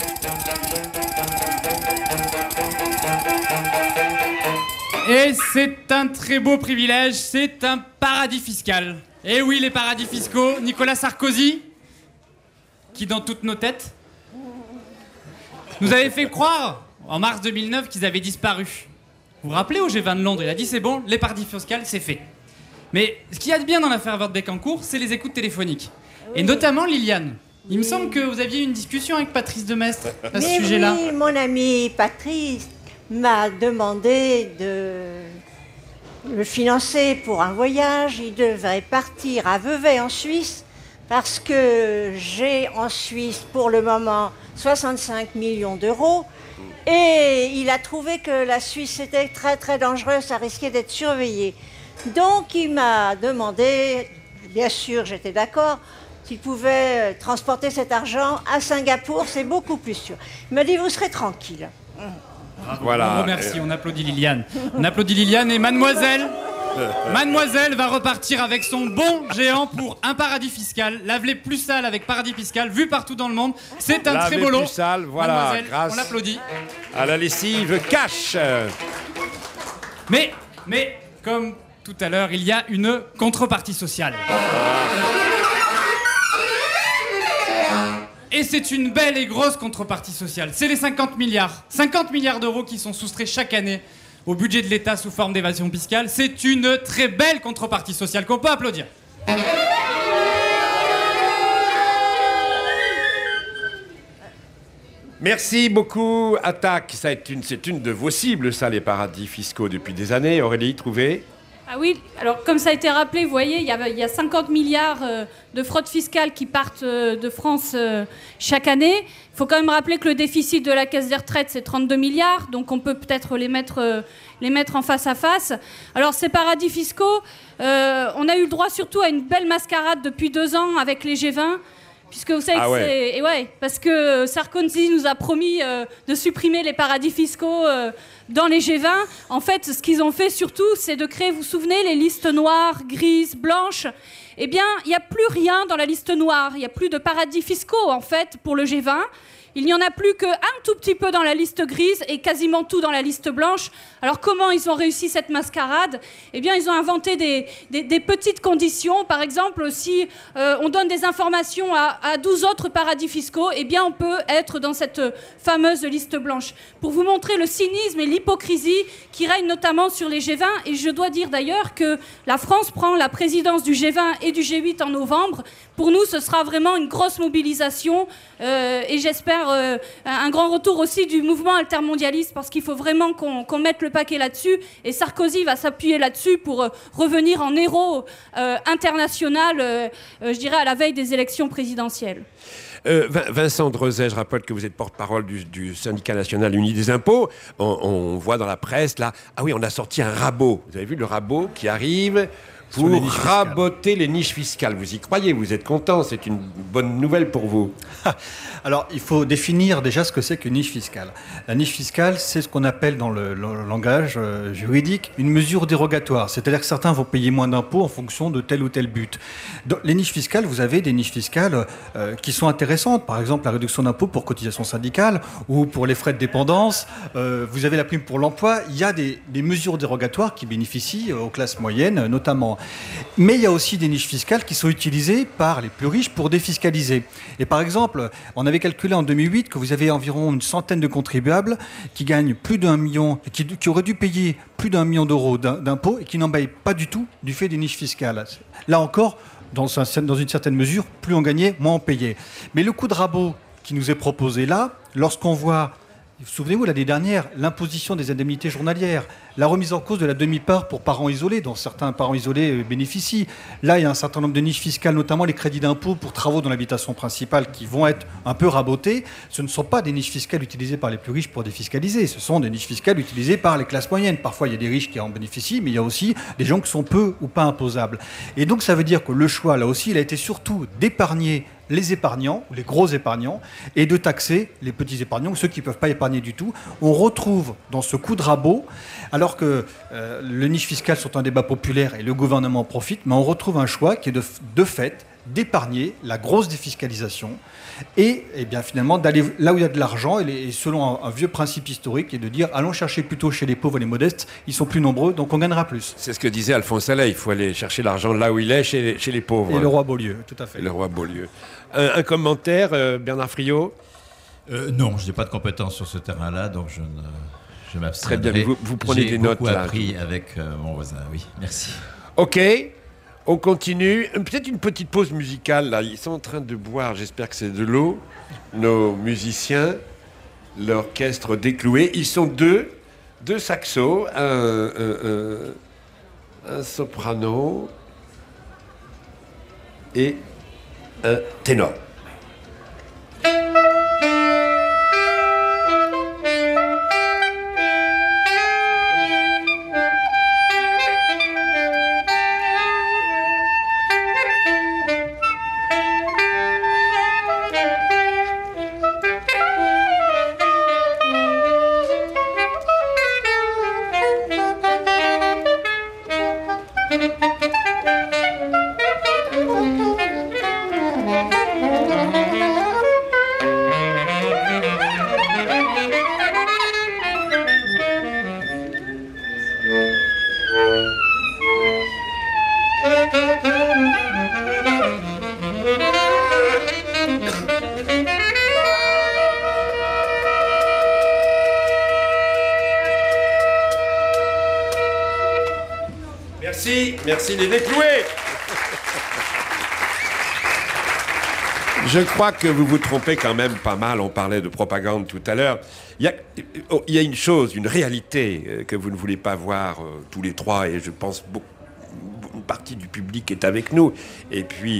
Et c'est un très beau privilège, c'est un paradis fiscal. Et oui, les paradis fiscaux, Nicolas Sarkozy, qui dans toutes nos têtes, nous avait fait croire, en mars 2009, qu'ils avaient disparu. Vous vous rappelez au G20 de Londres, il a dit c'est bon, les paradis fiscaux, c'est fait. Mais ce qu'il y a de bien dans l'affaire Woerth-Bettencourt, c'est les écoutes téléphoniques. Et notamment Liliane. Il me semble que vous aviez une discussion avec Patrice Demestre à ce sujet-là. Oui, mon ami Patrice m'a demandé de le financer pour un voyage. Il devrait partir à Vevey en Suisse parce que j'ai en Suisse pour le moment 65 millions d'euros. Et il a trouvé que la Suisse était très très dangereuse, ça risquait d'être surveillé. Donc il m'a demandé, bien sûr j'étais d'accord, s'il pouvait transporter cet argent à Singapour, c'est beaucoup plus sûr. Il m'a dit vous serez tranquille. Voilà. Merci, on applaudit Liliane. On applaudit Liliane et mademoiselle va repartir avec son bon géant pour un paradis fiscal. Lave-les plus sales avec paradis fiscal, vu partout dans le monde. C'est un très beau lot. Plus sale, voilà, grâce on l'applaudit. À la lessive cash. Mais, comme tout à l'heure, il y a une contrepartie sociale. Et c'est une belle et grosse contrepartie sociale. C'est les 50 milliards d'euros qui sont soustraits chaque année au budget de l'État sous forme d'évasion fiscale. C'est une très belle contrepartie sociale qu'on peut applaudir. Merci beaucoup, Attaque. C'est une de vos cibles, ça, les paradis fiscaux, depuis des années. Aurélie, trouvez ? Ah oui, alors comme ça a été rappelé, vous voyez, il y a 50 milliards de fraude fiscale qui partent de France chaque année. Il faut quand même rappeler que le déficit de la caisse des retraites, c'est 32 milliards, donc on peut peut-être les mettre en face à face. Alors ces paradis fiscaux, on a eu le droit surtout à une belle mascarade depuis 2 ans avec les G20. Puisque vous savez parce que Sarkozy nous a promis de supprimer les paradis fiscaux dans les G20. En fait, ce qu'ils ont fait surtout, c'est de créer, vous vous souvenez, les listes noires, grises, blanches. Eh bien, il n'y a plus rien dans la liste noire. Il n'y a plus de paradis fiscaux, en fait, pour le G20. Il n'y en a plus qu'un tout petit peu dans la liste grise et quasiment tout dans la liste blanche. Alors comment ils ont réussi cette mascarade ? Eh bien, ils ont inventé des petites conditions. Par exemple, si on donne des informations à 12 autres paradis fiscaux, eh bien, on peut être dans cette fameuse liste blanche. Pour vous montrer le cynisme et l'hypocrisie qui règnent notamment sur les G20. Et je dois dire d'ailleurs que la France prend la présidence du G20 et du G8 en novembre. Pour nous, ce sera vraiment une grosse mobilisation et j'espère un grand retour aussi du mouvement altermondialiste parce qu'il faut vraiment qu'on mette le paquet là-dessus et Sarkozy va s'appuyer là-dessus pour revenir en héros international, je dirais, à la veille des élections présidentielles. Vincent Drezet, je rappelle que vous êtes porte-parole du syndicat national uni des impôts. On voit dans la presse, là, ah oui, on a sorti un rabot. Vous avez vu le rabot qui arrive pour raboter les niches fiscales. Vous y croyez, vous êtes content, c'est une bonne nouvelle pour vous. Alors, il faut définir déjà ce que c'est qu'une niche fiscale. La niche fiscale, c'est ce qu'on appelle dans le langage juridique une mesure dérogatoire. C'est-à-dire que certains vont payer moins d'impôts en fonction de tel ou tel but. Dans les niches fiscales, vous avez des niches fiscales qui sont intéressantes. Par exemple, la réduction d'impôts pour cotisations syndicales ou pour les frais de dépendance. Vous avez la prime pour l'emploi. Il y a des mesures dérogatoires qui bénéficient aux classes moyennes notamment. Mais il y a aussi des niches fiscales qui sont utilisées par les plus riches pour défiscaliser. Et par exemple, on avait calculé en 2008 que vous avez environ une centaine de contribuables qui gagnent plus d'1 million, qui auraient dû payer plus d'1 million d'euros d'impôts et qui n'en payent pas du tout du fait des niches fiscales. Là encore, dans une certaine mesure, plus on gagnait, moins on payait. Mais le coup de rabot qui nous est proposé là, lorsqu'on voit... Souvenez-vous, l'année dernière, l'imposition des indemnités journalières, la remise en cause de la demi-part pour parents isolés, dont certains parents isolés bénéficient. Là, il y a un certain nombre de niches fiscales, notamment les crédits d'impôt pour travaux dans l'habitation principale, qui vont être un peu rabotés. Ce ne sont pas des niches fiscales utilisées par les plus riches pour défiscaliser. Ce sont des niches fiscales utilisées par les classes moyennes. Parfois, il y a des riches qui en bénéficient, mais il y a aussi des gens qui sont peu ou pas imposables. Et donc, ça veut dire que le choix, là aussi, il a été surtout d'épargner les épargnants, les gros épargnants, et de taxer les petits épargnants, ceux qui ne peuvent pas épargner du tout. On retrouve dans ce coup de rabot, alors que les niches fiscales sont un débat populaire et le gouvernement en profite, mais on retrouve un choix qui est de fait d'épargner la grosse défiscalisation et bien finalement d'aller là où il y a de l'argent et selon un vieux principe historique et de dire allons chercher plutôt chez les pauvres et les modestes, ils sont plus nombreux donc on gagnera plus. C'est ce que disait Alphonse Allais, il faut aller chercher l'argent là où il est, chez les pauvres. Et le roi Beaulieu, tout à fait. Et le roi Beaulieu. Un commentaire, Bernard Friot? Non, je n'ai pas de compétences sur ce terrain-là, donc je m'abstiendrai. Très bien, vous prenez des notes là. J'ai beaucoup appris avec mon voisin, oui, merci. Ok. On continue. Peut-être une petite pause musicale, là. Ils sont en train de boire, j'espère que c'est de l'eau, nos musiciens, l'orchestre Décloué. Ils sont deux saxos, un soprano et un ténor. Merci les Décloués. Je crois que vous vous trompez quand même pas mal. On parlait de propagande tout à l'heure. Il y a une chose, une réalité que vous ne voulez pas voir tous les trois, et je pense une partie du public est avec nous. Et puis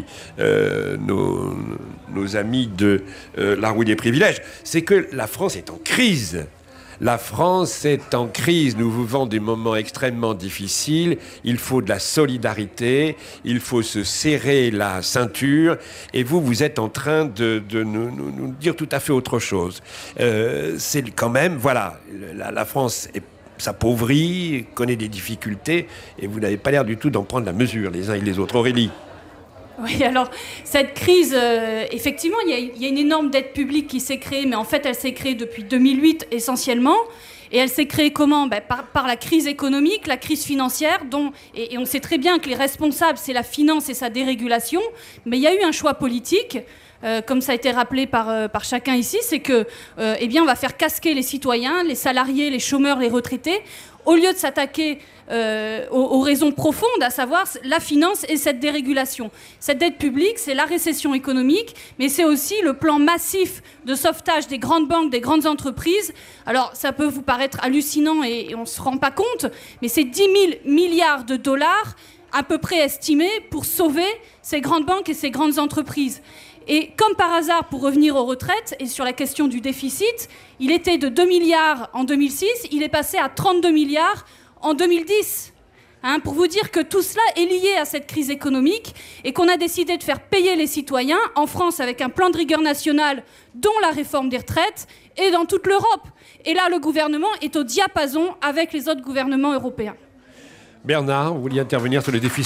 nos amis de la Rue des Privilèges, c'est que la France est en crise. La France est en crise, nous vivons des moments extrêmement difficiles, il faut de la solidarité, il faut se serrer la ceinture, et vous êtes en train de nous dire tout à fait autre chose. C'est quand même, voilà, la France s'appauvrit, connaît des difficultés, et vous n'avez pas l'air du tout d'en prendre la mesure, les uns et les autres. Aurélie? Oui, alors, cette crise, effectivement, il y a une énorme dette publique qui s'est créée, mais en fait, elle s'est créée depuis 2008 essentiellement. Et elle s'est créée comment ? Par la crise économique, la crise financière, et on sait très bien que les responsables, c'est la finance et sa dérégulation, mais il y a eu un choix politique, comme ça a été rappelé par chacun ici, c'est que, on va faire casquer les citoyens, les salariés, les chômeurs, les retraités, au lieu de s'attaquer aux raisons profondes, à savoir la finance et cette dérégulation. Cette dette publique, c'est la récession économique, mais c'est aussi le plan massif de sauvetage des grandes banques, des grandes entreprises. Alors, ça peut vous paraître hallucinant et on ne se rend pas compte, mais c'est 10 000 milliards de dollars à peu près estimés pour sauver ces grandes banques et ces grandes entreprises. Et comme par hasard, pour revenir aux retraites et sur la question du déficit, il était de 2 milliards en 2006, il est passé à 32 milliards en 2010. pour vous dire que tout cela est lié à cette crise économique et qu'on a décidé de faire payer les citoyens en France avec un plan de rigueur national, dont la réforme des retraites, et dans toute l'Europe. Et là, le gouvernement est au diapason avec les autres gouvernements européens. Bernard, vous vouliez intervenir sur le déficit ?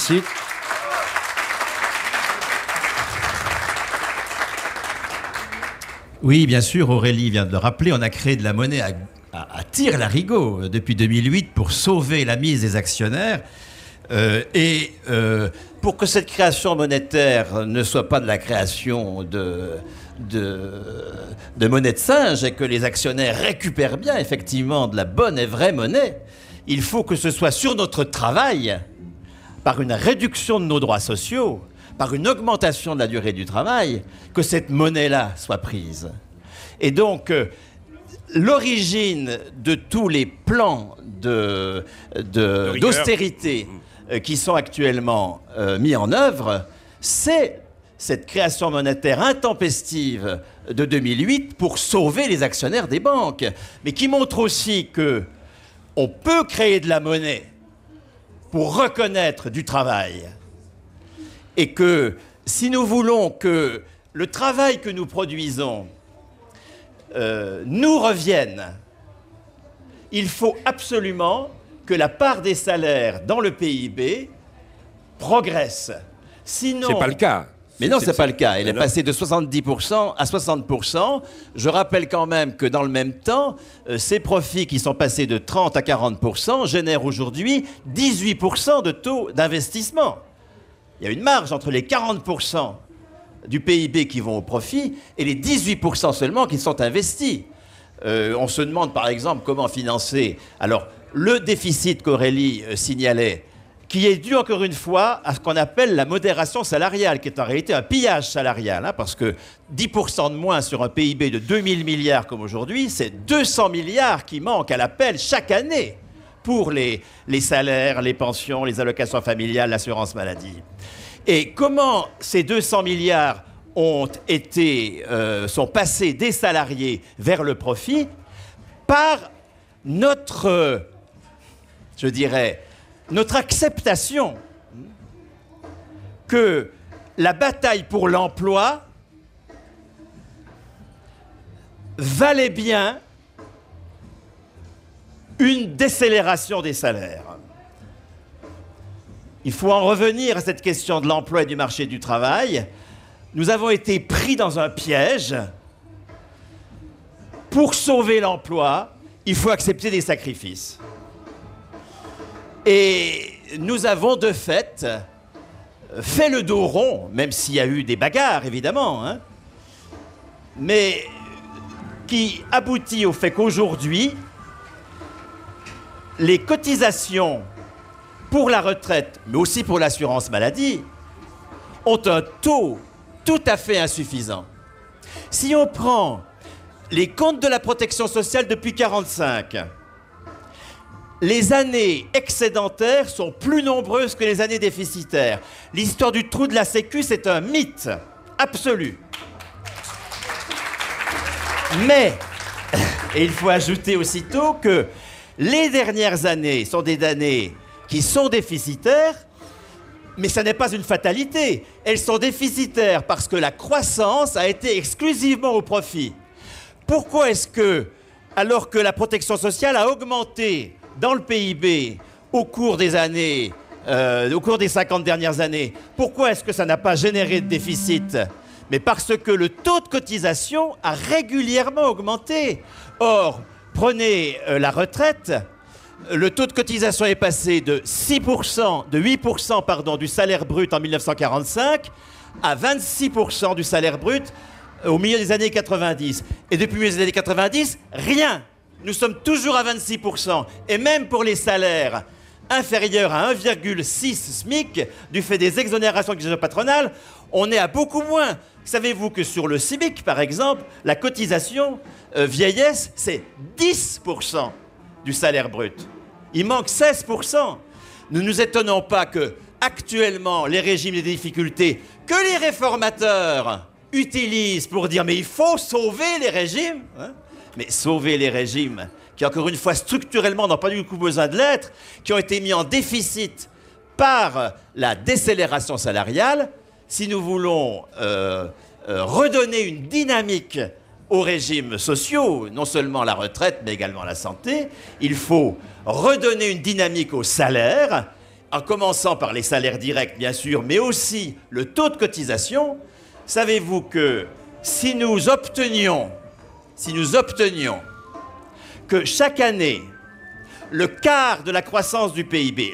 Oui, bien sûr, Aurélie vient de le rappeler, on a créé de la monnaie à tire-larigot depuis 2008 pour sauver la mise des actionnaires. Pour que cette création monétaire ne soit pas de la création de monnaie de singe et que les actionnaires récupèrent bien effectivement de la bonne et vraie monnaie, il faut que ce soit sur notre travail, par une réduction de nos droits sociaux, par une augmentation de la durée du travail, que cette monnaie-là soit prise. Et donc, l'origine de tous les plans d'austérité qui sont actuellement mis en œuvre, c'est cette création monétaire intempestive de 2008 pour sauver les actionnaires des banques, mais qui montre aussi que on peut créer de la monnaie pour reconnaître du travail. Et que si nous voulons que le travail que nous produisons nous revienne, il faut absolument que la part des salaires dans le PIB progresse. Sinon, c'est pas le cas. Mais non, c'est pas le cas. Elle est passée de 70% à 60%. Je rappelle quand même que dans le même temps, ces profits qui sont passés de 30 à 40% génèrent aujourd'hui 18% de taux d'investissement. Il y a une marge entre les 40% du PIB qui vont au profit et les 18% seulement qui sont investis. On se demande par exemple comment financer alors le déficit qu'Aurélie signalait, qui est dû encore une fois à ce qu'on appelle la modération salariale, qui est en réalité un pillage salarial, parce que 10% de moins sur un PIB de 2000 milliards comme aujourd'hui, c'est 200 milliards qui manquent à l'appel chaque année pour les salaires, les pensions, les allocations familiales, l'assurance maladie. Et comment ces 200 milliards sont passés des salariés vers le profit par notre acceptation que la bataille pour l'emploi valait bien une décélération des salaires. Il faut en revenir à cette question de l'emploi et du marché du travail. Nous avons été pris dans un piège. Pour sauver l'emploi, il faut accepter des sacrifices. Et nous avons de fait fait le dos rond, même s'il y a eu des bagarres évidemment, mais qui aboutit au fait qu'aujourd'hui, les cotisations pour la retraite, mais aussi pour l'assurance maladie, ont un taux tout à fait insuffisant. Si on prend les comptes de la protection sociale depuis 1945, les années excédentaires sont plus nombreuses que les années déficitaires. L'histoire du trou de la Sécu, c'est un mythe absolu. Mais, et il faut ajouter aussitôt que les dernières années sont des années qui sont déficitaires, mais ça n'est pas une fatalité. Elles sont déficitaires parce que la croissance a été exclusivement au profit. Pourquoi est-ce que, alors que la protection sociale a augmenté dans le PIB au cours des années, au cours des 50 dernières années, pourquoi est-ce que ça n'a pas généré de déficit ? Mais parce que le taux de cotisation a régulièrement augmenté. Or, prenez la retraite, le taux de cotisation est passé de 8% du salaire brut en 1945 à 26% du salaire brut au milieu des années 90. Et depuis le milieu des années 90, rien. Nous sommes toujours à 26%. Et même pour les salaires inférieurs à 1,6 SMIC, du fait des exonérations patronales, on est à beaucoup moins. Savez-vous que sur le SMIC, par exemple, la cotisation vieillesse, c'est 10% du salaire brut. Il manque 16%. Ne nous étonnons pas que, actuellement, les régimes des difficultés que les réformateurs utilisent pour dire « mais il faut sauver les régimes ». Mais sauver les régimes qui encore une fois structurellement n'ont pas du tout besoin de l'être, qui ont été mis en déficit par la décélération salariale, si nous voulons redonner une dynamique aux régimes sociaux, non seulement la retraite, mais également la santé, il faut redonner une dynamique aux salaires, en commençant par les salaires directs, bien sûr, mais aussi le taux de cotisation. Savez-vous que si nous obtenions que chaque année, le quart de la croissance du PIB,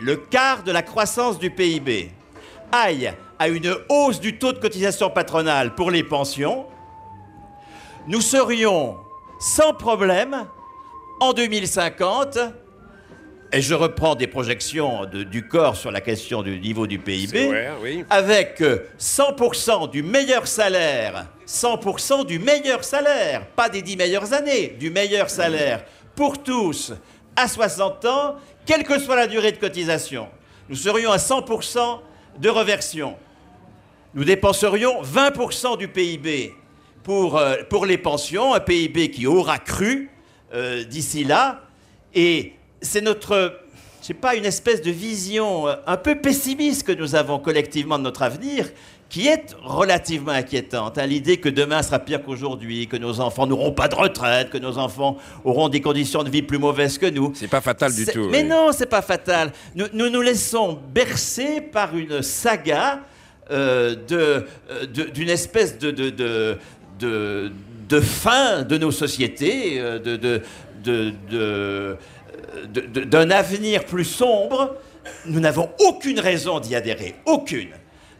aille à une hausse du taux de cotisation patronale pour les pensions, nous serions sans problème en 2050, et je reprends des projections du corps sur la question du niveau du PIB, avec 100% du meilleur salaire, 100% du meilleur salaire, pas des 10 meilleures années, du meilleur salaire pour tous à 60 ans, quelle que soit la durée de cotisation. Nous serions à 100% de reversion. Nous dépenserions 20% du PIB pour les pensions, un PIB qui aura cru d'ici là. Et c'est une espèce de vision un peu pessimiste que nous avons collectivement de notre avenir, qui est relativement inquiétante. L'idée que demain sera pire qu'aujourd'hui, que nos enfants n'auront pas de retraite, que nos enfants auront des conditions de vie plus mauvaises que nous. C'est pas fatal du tout. Mais non, c'est pas fatal. Nous nous laissons bercer par une saga d'une espèce de fin de nos sociétés, d'un avenir plus sombre. Nous n'avons aucune raison d'y adhérer, aucune.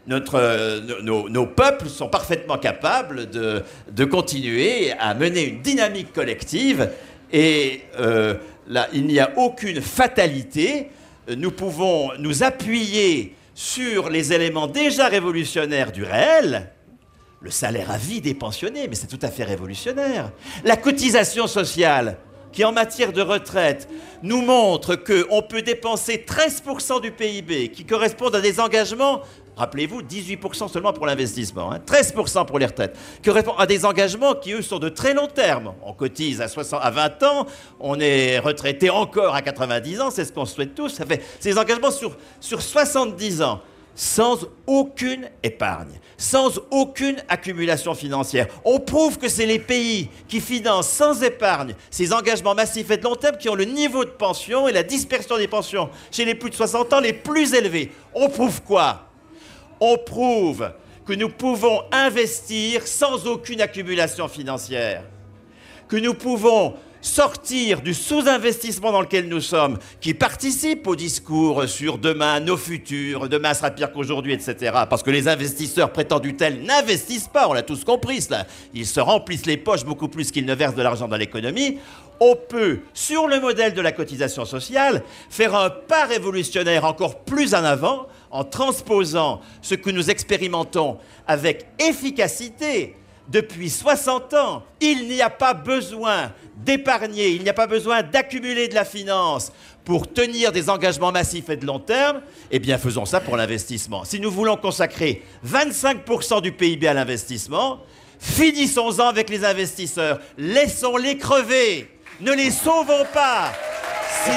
Nos peuples sont parfaitement capables de continuer à mener une dynamique collective et là, il n'y a aucune fatalité. Nous pouvons nous appuyer sur les éléments déjà révolutionnaires du réel. Le salaire à vie des pensionnés, mais c'est tout à fait révolutionnaire. La cotisation sociale, qui en matière de retraite nous montre qu'on peut dépenser 13% du PIB, qui correspondent à des engagements, rappelez-vous, 18% seulement pour l'investissement, 13% pour les retraites, qui correspondent à des engagements qui, eux, sont de très long terme. On cotise à 20 ans, on est retraité encore à 90 ans, c'est ce qu'on souhaite tous. Ça fait ces engagements sur 70 ans. Sans aucune épargne, sans aucune accumulation financière. On prouve que c'est les pays qui financent sans épargne ces engagements massifs et de long terme qui ont le niveau de pension et la dispersion des pensions chez les plus de 60 ans les plus élevés. On prouve quoi? On prouve que nous pouvons investir sans aucune accumulation financière, que nous pouvons sortir du sous-investissement dans lequel nous sommes, qui participe au discours sur demain, nos futurs, demain sera pire qu'aujourd'hui, etc. Parce que les investisseurs prétendus tels n'investissent pas, on l'a tous compris cela. Ils se remplissent les poches beaucoup plus qu'ils ne versent de l'argent dans l'économie. On peut, sur le modèle de la cotisation sociale, faire un pas révolutionnaire encore plus en avant en transposant ce que nous expérimentons avec efficacité depuis 60 ans. Il n'y a pas besoin d'épargner, il n'y a pas besoin d'accumuler de la finance pour tenir des engagements massifs et de long terme. Eh bien, faisons ça pour l'investissement. Si nous voulons consacrer 25% du PIB à l'investissement, finissons-en avec les investisseurs. Laissons-les crever. Ne les sauvons pas. Si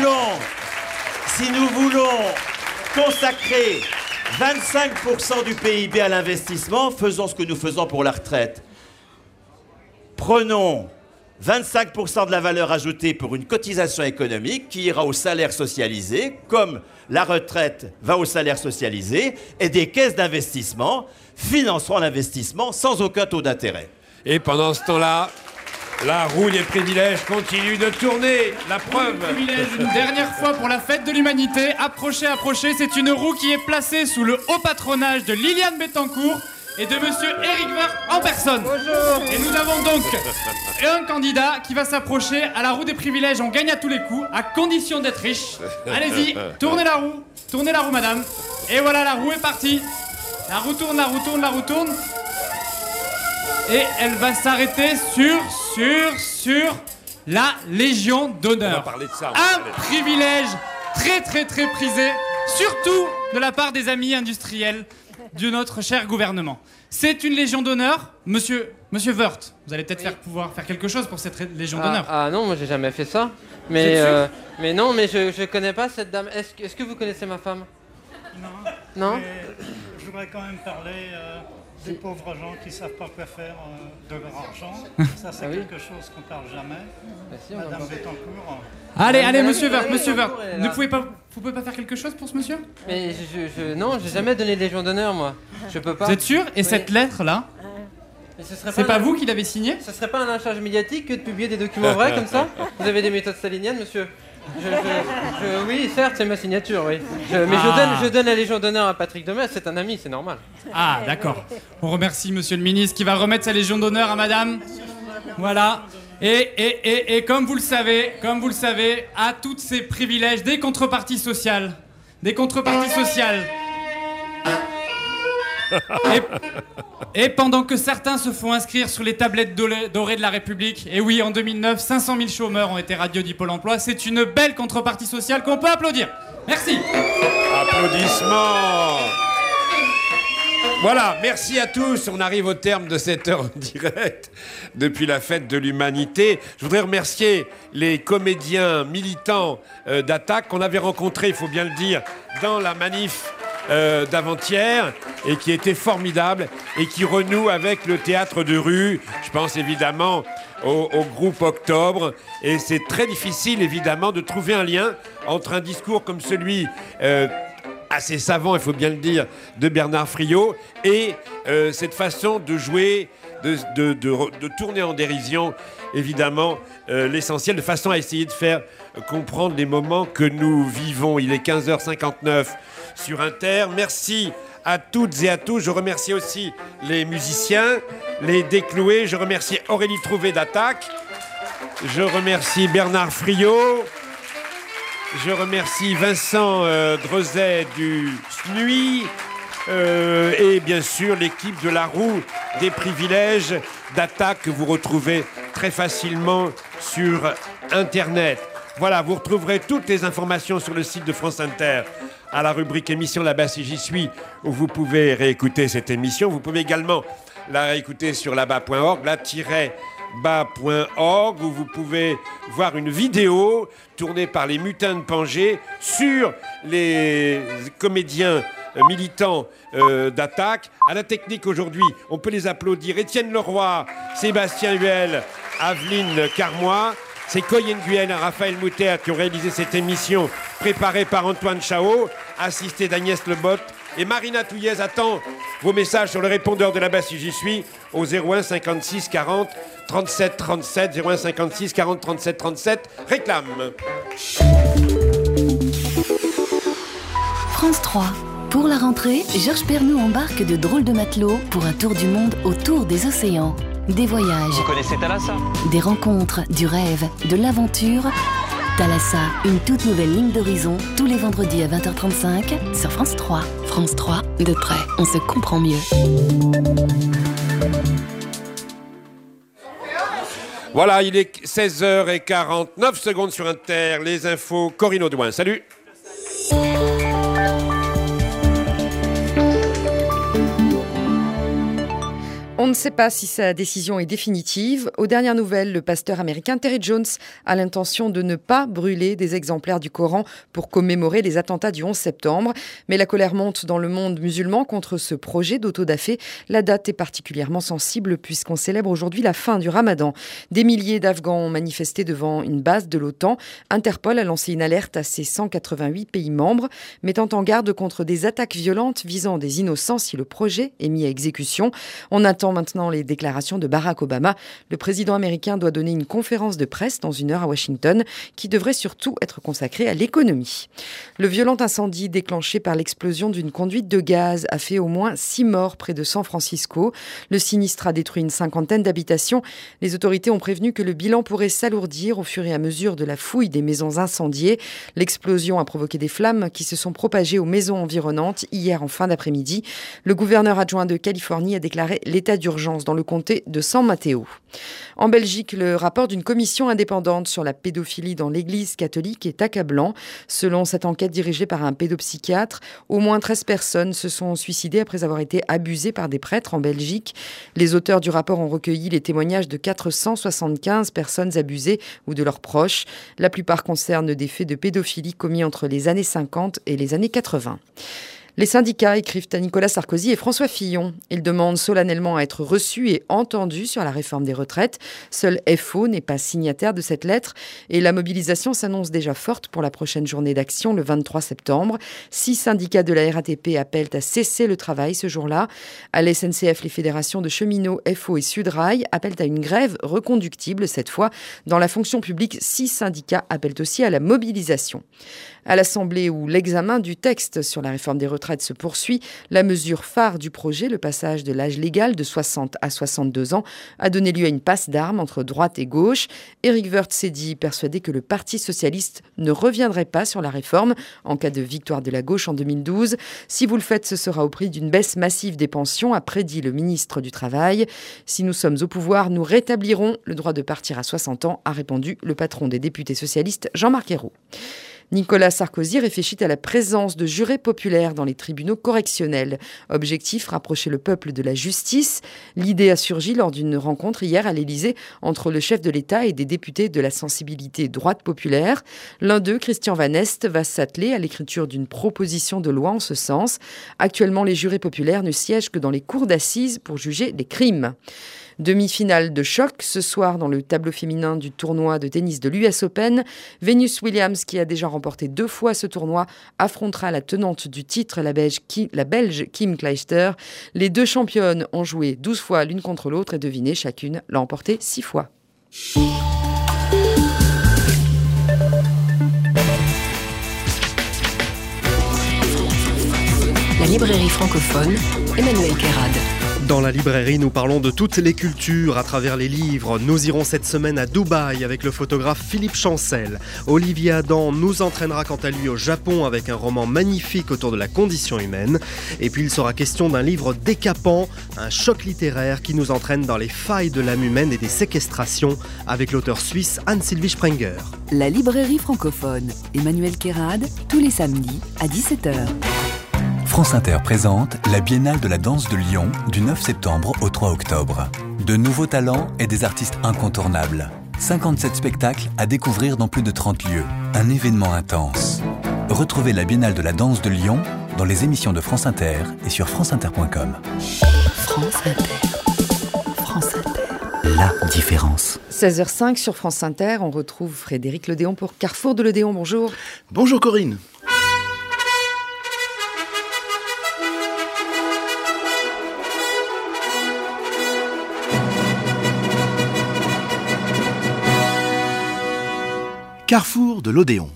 nous voulons consacrer 25% du PIB à l'investissement, faisons ce que nous faisons pour la retraite. Prenons 25% de la valeur ajoutée pour une cotisation économique qui ira au salaire socialisé, comme la retraite va au salaire socialisé, et des caisses d'investissement financeront l'investissement sans aucun taux d'intérêt. Et pendant ce temps-là, la roue des privilèges continue de tourner. La preuve. Privilège une dernière fois pour la fête de l'humanité. Approchez, approchez. C'est une roue qui est placée sous le haut patronage de Liliane Bettencourt et de monsieur Éric Woerth en personne. Bonjour. Et nous avons donc un candidat qui va s'approcher à la roue des privilèges. On gagne à tous les coups, à condition d'être riche. Allez-y, tournez la roue, madame. Et voilà, la roue est partie. La roue tourne, la roue tourne, la roue tourne. Et elle va s'arrêter sur la Légion d'honneur. On va parler de ça. Un privilège très très très prisé, surtout de la part des amis industriels de notre cher gouvernement. C'est une Légion d'honneur. Monsieur Wörth, vous allez peut-être pouvoir faire quelque chose pour cette Légion d'honneur. Ah non, moi j'ai jamais fait ça. Mais non, mais je connais pas cette dame. Est-ce que vous connaissez ma femme? Non. Je voudrais quand même parler des pauvres gens qui ne savent pas quoi faire de leur argent. Ça, c'est quelque chose qu'on ne parle jamais. Madame Bettencourt. Allez, monsieur Wörth, vous pouvez pas faire quelque chose pour ce monsieur? Mais non, j'ai jamais donné de Légion d'honneur, moi. Je peux pas. Vous êtes sûr? Et cette lettre-là? C'est pas vous qui l'avez signée? Ce serait pas un lynchage médiatique que de publier des documents vrais comme ça? Vous avez des méthodes staliniennes, monsieur? Oui, certes, c'est ma signature, oui. Mais je donne la Légion d'honneur à Patrick Demers, c'est un ami, c'est normal. Ah, d'accord. On remercie monsieur le ministre qui va remettre sa Légion d'honneur à madame. Voilà. Et comme vous le savez, à tous ces privilèges, des contreparties sociales. Et pendant que certains se font inscrire sur les tablettes dorées de la République, et oui, en 2009, 500 000 chômeurs ont été radiés du Pôle emploi, c'est une belle contrepartie sociale qu'on peut applaudir. Merci. Applaudissements. Voilà, merci à tous. On arrive au terme de cette heure en direct depuis la fête de l'humanité. Je voudrais remercier les comédiens militants d'Attaque qu'on avait rencontrés, il faut bien le dire, dans la manif d'avant-hier et qui était formidable et qui renoue avec le théâtre de rue. Je pense évidemment au groupe Octobre et c'est très difficile évidemment de trouver un lien entre un discours comme celui assez savant, il faut bien le dire, de Bernard Friot et cette façon de jouer, de tourner en dérision évidemment l'essentiel, de façon à essayer de faire comprendre les moments que nous vivons. Il est 15h59 sur Inter. Merci à toutes et à tous. Je remercie aussi les musiciens, les décloués. Je remercie Aurélie Trouvé d'Attaque. Je remercie Bernard Friot. Je remercie Vincent Drezet du SNUI. Et bien sûr l'équipe de la Roue des Privilèges d'Attaque que vous retrouvez très facilement sur Internet. Voilà, vous retrouverez toutes les informations sur le site de France Inter à la rubrique émission là-bas si j'y suis, où vous pouvez réécouter cette émission. Vous pouvez également la réécouter sur là-bas.org, là-bas.org, où vous pouvez voir une vidéo tournée par les Mutins de Pangée sur les comédiens militants d'Attaque. À la technique aujourd'hui, on peut les applaudir. Étienne Leroy, Sébastien Huel, Aveline Carmois. C'est Coy Nguyen et Raphaël Mouter qui ont réalisé cette émission préparée par Antoine Chao, assisté d'Agnès Lebotte. Et Marina Touillez attend vos messages sur le répondeur de là-bas si j'y suis au 01 56 40 37 37, 01 56 40 37 37. Réclame. France 3. Pour la rentrée, Georges Pernou embarque de drôles de matelots pour un tour du monde autour des océans. Des voyages. Vous connaissez Thalassa? Des rencontres, du rêve, de l'aventure. Thalassa, une toute nouvelle ligne d'horizon, tous les vendredis à 20h35 sur France 3. France 3, de près, on se comprend mieux. Voilà, il est 16h49 sur Inter. Les infos, Corinne Audouin. Salut. On ne sait pas si sa décision est définitive. Aux dernières nouvelles, le pasteur américain Terry Jones a l'intention de ne pas brûler des exemplaires du Coran pour commémorer les attentats du 11 septembre. Mais la colère monte dans le monde musulman contre ce projet d'autodafé. La date est particulièrement sensible puisqu'on célèbre aujourd'hui la fin du Ramadan. Des milliers d'Afghans ont manifesté devant une base de l'OTAN. Interpol a lancé une alerte à ses 188 pays membres, mettant en garde contre des attaques violentes visant des innocents si le projet est mis à exécution. On attend maintenant les déclarations de Barack Obama. Le président américain doit donner une conférence de presse dans 1 heure à Washington qui devrait surtout être consacrée à l'économie. Le violent incendie déclenché par l'explosion d'une conduite de gaz a fait au moins 6 morts près de San Francisco. Le sinistre a détruit une 50aine d'habitations. Les autorités ont prévenu que le bilan pourrait s'alourdir au fur et à mesure de la fouille des maisons incendiées. L'explosion a provoqué des flammes qui se sont propagées aux maisons environnantes hier en fin d'après-midi. Le gouverneur adjoint de Californie a déclaré l'état d'urgence dans le comté de San Mateo. En Belgique, le rapport d'une commission indépendante sur la pédophilie dans l'Église catholique est accablant. Selon cette enquête dirigée par un pédopsychiatre, au moins 13 personnes se sont suicidées après avoir été abusées par des prêtres en Belgique. Les auteurs du rapport ont recueilli les témoignages de 475 personnes abusées ou de leurs proches. La plupart concernent des faits de pédophilie commis entre les années 50 et les années 80. Les syndicats écrivent à Nicolas Sarkozy et François Fillon. Ils demandent solennellement à être reçus et entendus sur la réforme des retraites. Seul FO n'est pas signataire de cette lettre et la mobilisation s'annonce déjà forte pour la prochaine journée d'action le 23 septembre. 6 syndicats de la RATP appellent à cesser le travail ce jour-là. À la SNCF, les fédérations de cheminots, FO et Sudrail appellent à une grève reconductible cette fois. Dans la fonction publique, 6 syndicats appellent aussi à la mobilisation. À l'Assemblée, où l'examen du texte sur la réforme des retraites se poursuit, la mesure phare du projet, le passage de l'âge légal de 60 à 62 ans, a donné lieu à une passe d'armes entre droite et gauche. Éric Woerth s'est dit persuadé que le Parti socialiste ne reviendrait pas sur la réforme en cas de victoire de la gauche en 2012. Si vous le faites, ce sera au prix d'une baisse massive des pensions, a prédit le ministre du Travail. Si nous sommes au pouvoir, nous rétablirons le droit de partir à 60 ans, a répondu le patron des députés socialistes, Jean-Marc Ayrault. Nicolas Sarkozy réfléchit à la présence de jurés populaires dans les tribunaux correctionnels. Objectif, rapprocher le peuple de la justice. L'idée a surgi lors d'une rencontre hier à l'Élysée entre le chef de l'État et des députés de la sensibilité droite populaire. L'un d'eux, Christian Van Est, va s'atteler à l'écriture d'une proposition de loi en ce sens. Actuellement, les jurés populaires ne siègent que dans les cours d'assises pour juger les crimes. Demi-finale de choc ce soir dans le tableau féminin du tournoi de tennis de l'US Open. Venus Williams, qui a déjà remporté 2 fois ce tournoi, affrontera la tenante du titre, la Belge Kim Clijsters. Les 2 championnes ont joué 12 fois l'une contre l'autre et devinez, chacune l'a emporté 6 fois. La librairie francophone, Emmanuel Kérad. Dans la librairie, nous parlons de toutes les cultures à travers les livres. Nous irons cette semaine à Dubaï avec le photographe Philippe Chancel. Olivier Adam nous entraînera quant à lui au Japon avec un roman magnifique autour de la condition humaine. Et puis il sera question d'un livre décapant, un choc littéraire qui nous entraîne dans les failles de l'âme humaine et des séquestrations avec l'auteur suisse Anne-Sylvie Sprenger. La librairie francophone, Emmanuel Kérad, tous les samedis à 17h. France Inter présente la Biennale de la danse de Lyon du 9 septembre au 3 octobre. De nouveaux talents et des artistes incontournables. 57 spectacles à découvrir dans plus de 30 lieux. Un événement intense. Retrouvez la Biennale de la danse de Lyon dans les émissions de France Inter et sur franceinter.com. France Inter. France Inter. La différence. 16h05 sur France Inter, on retrouve Frédéric Ledéon pour Carrefour de Ledéon. Bonjour. Bonjour Corinne. Carrefour de l'Odéon.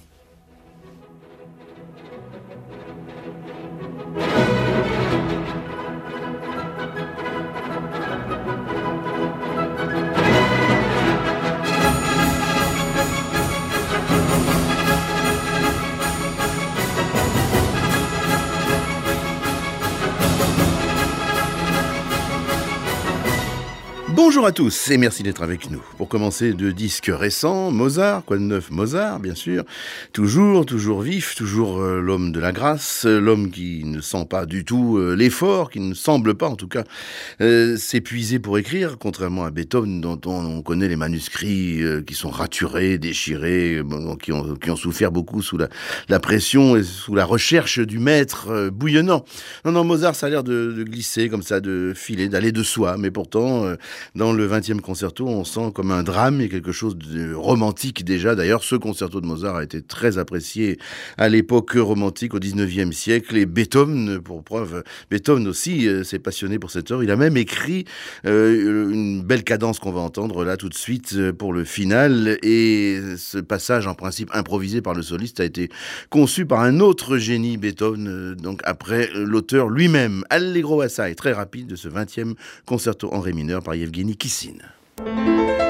Bonjour à tous et merci d'être avec nous. Pour commencer, 2 disques récents, Mozart, quoi de neuf Mozart, bien sûr. Toujours vif, toujours l'homme de la grâce, l'homme qui ne sent pas du tout l'effort, qui ne semble pas en tout cas s'épuiser pour écrire, contrairement à Beethoven dont on connaît les manuscrits qui sont raturés, déchirés, qui ont souffert beaucoup sous la pression et sous la recherche du maître bouillonnant. Non, Mozart, ça a l'air de glisser comme ça, de filer, d'aller de soi, mais pourtant... Dans le 20e concerto, on sent comme un drame et quelque chose de romantique déjà. D'ailleurs, ce concerto de Mozart a été très apprécié à l'époque romantique, au 19e siècle. Et Beethoven, pour preuve, Beethoven aussi s'est passionné pour cette œuvre. Il a même écrit une belle cadence qu'on va entendre là tout de suite pour le final. Et ce passage, en principe improvisé par le soliste, a été conçu par un autre génie, Beethoven, donc après l'auteur lui-même. Allegro assai, très rapide de ce 20e concerto en ré mineur par Yevgeny Kissine.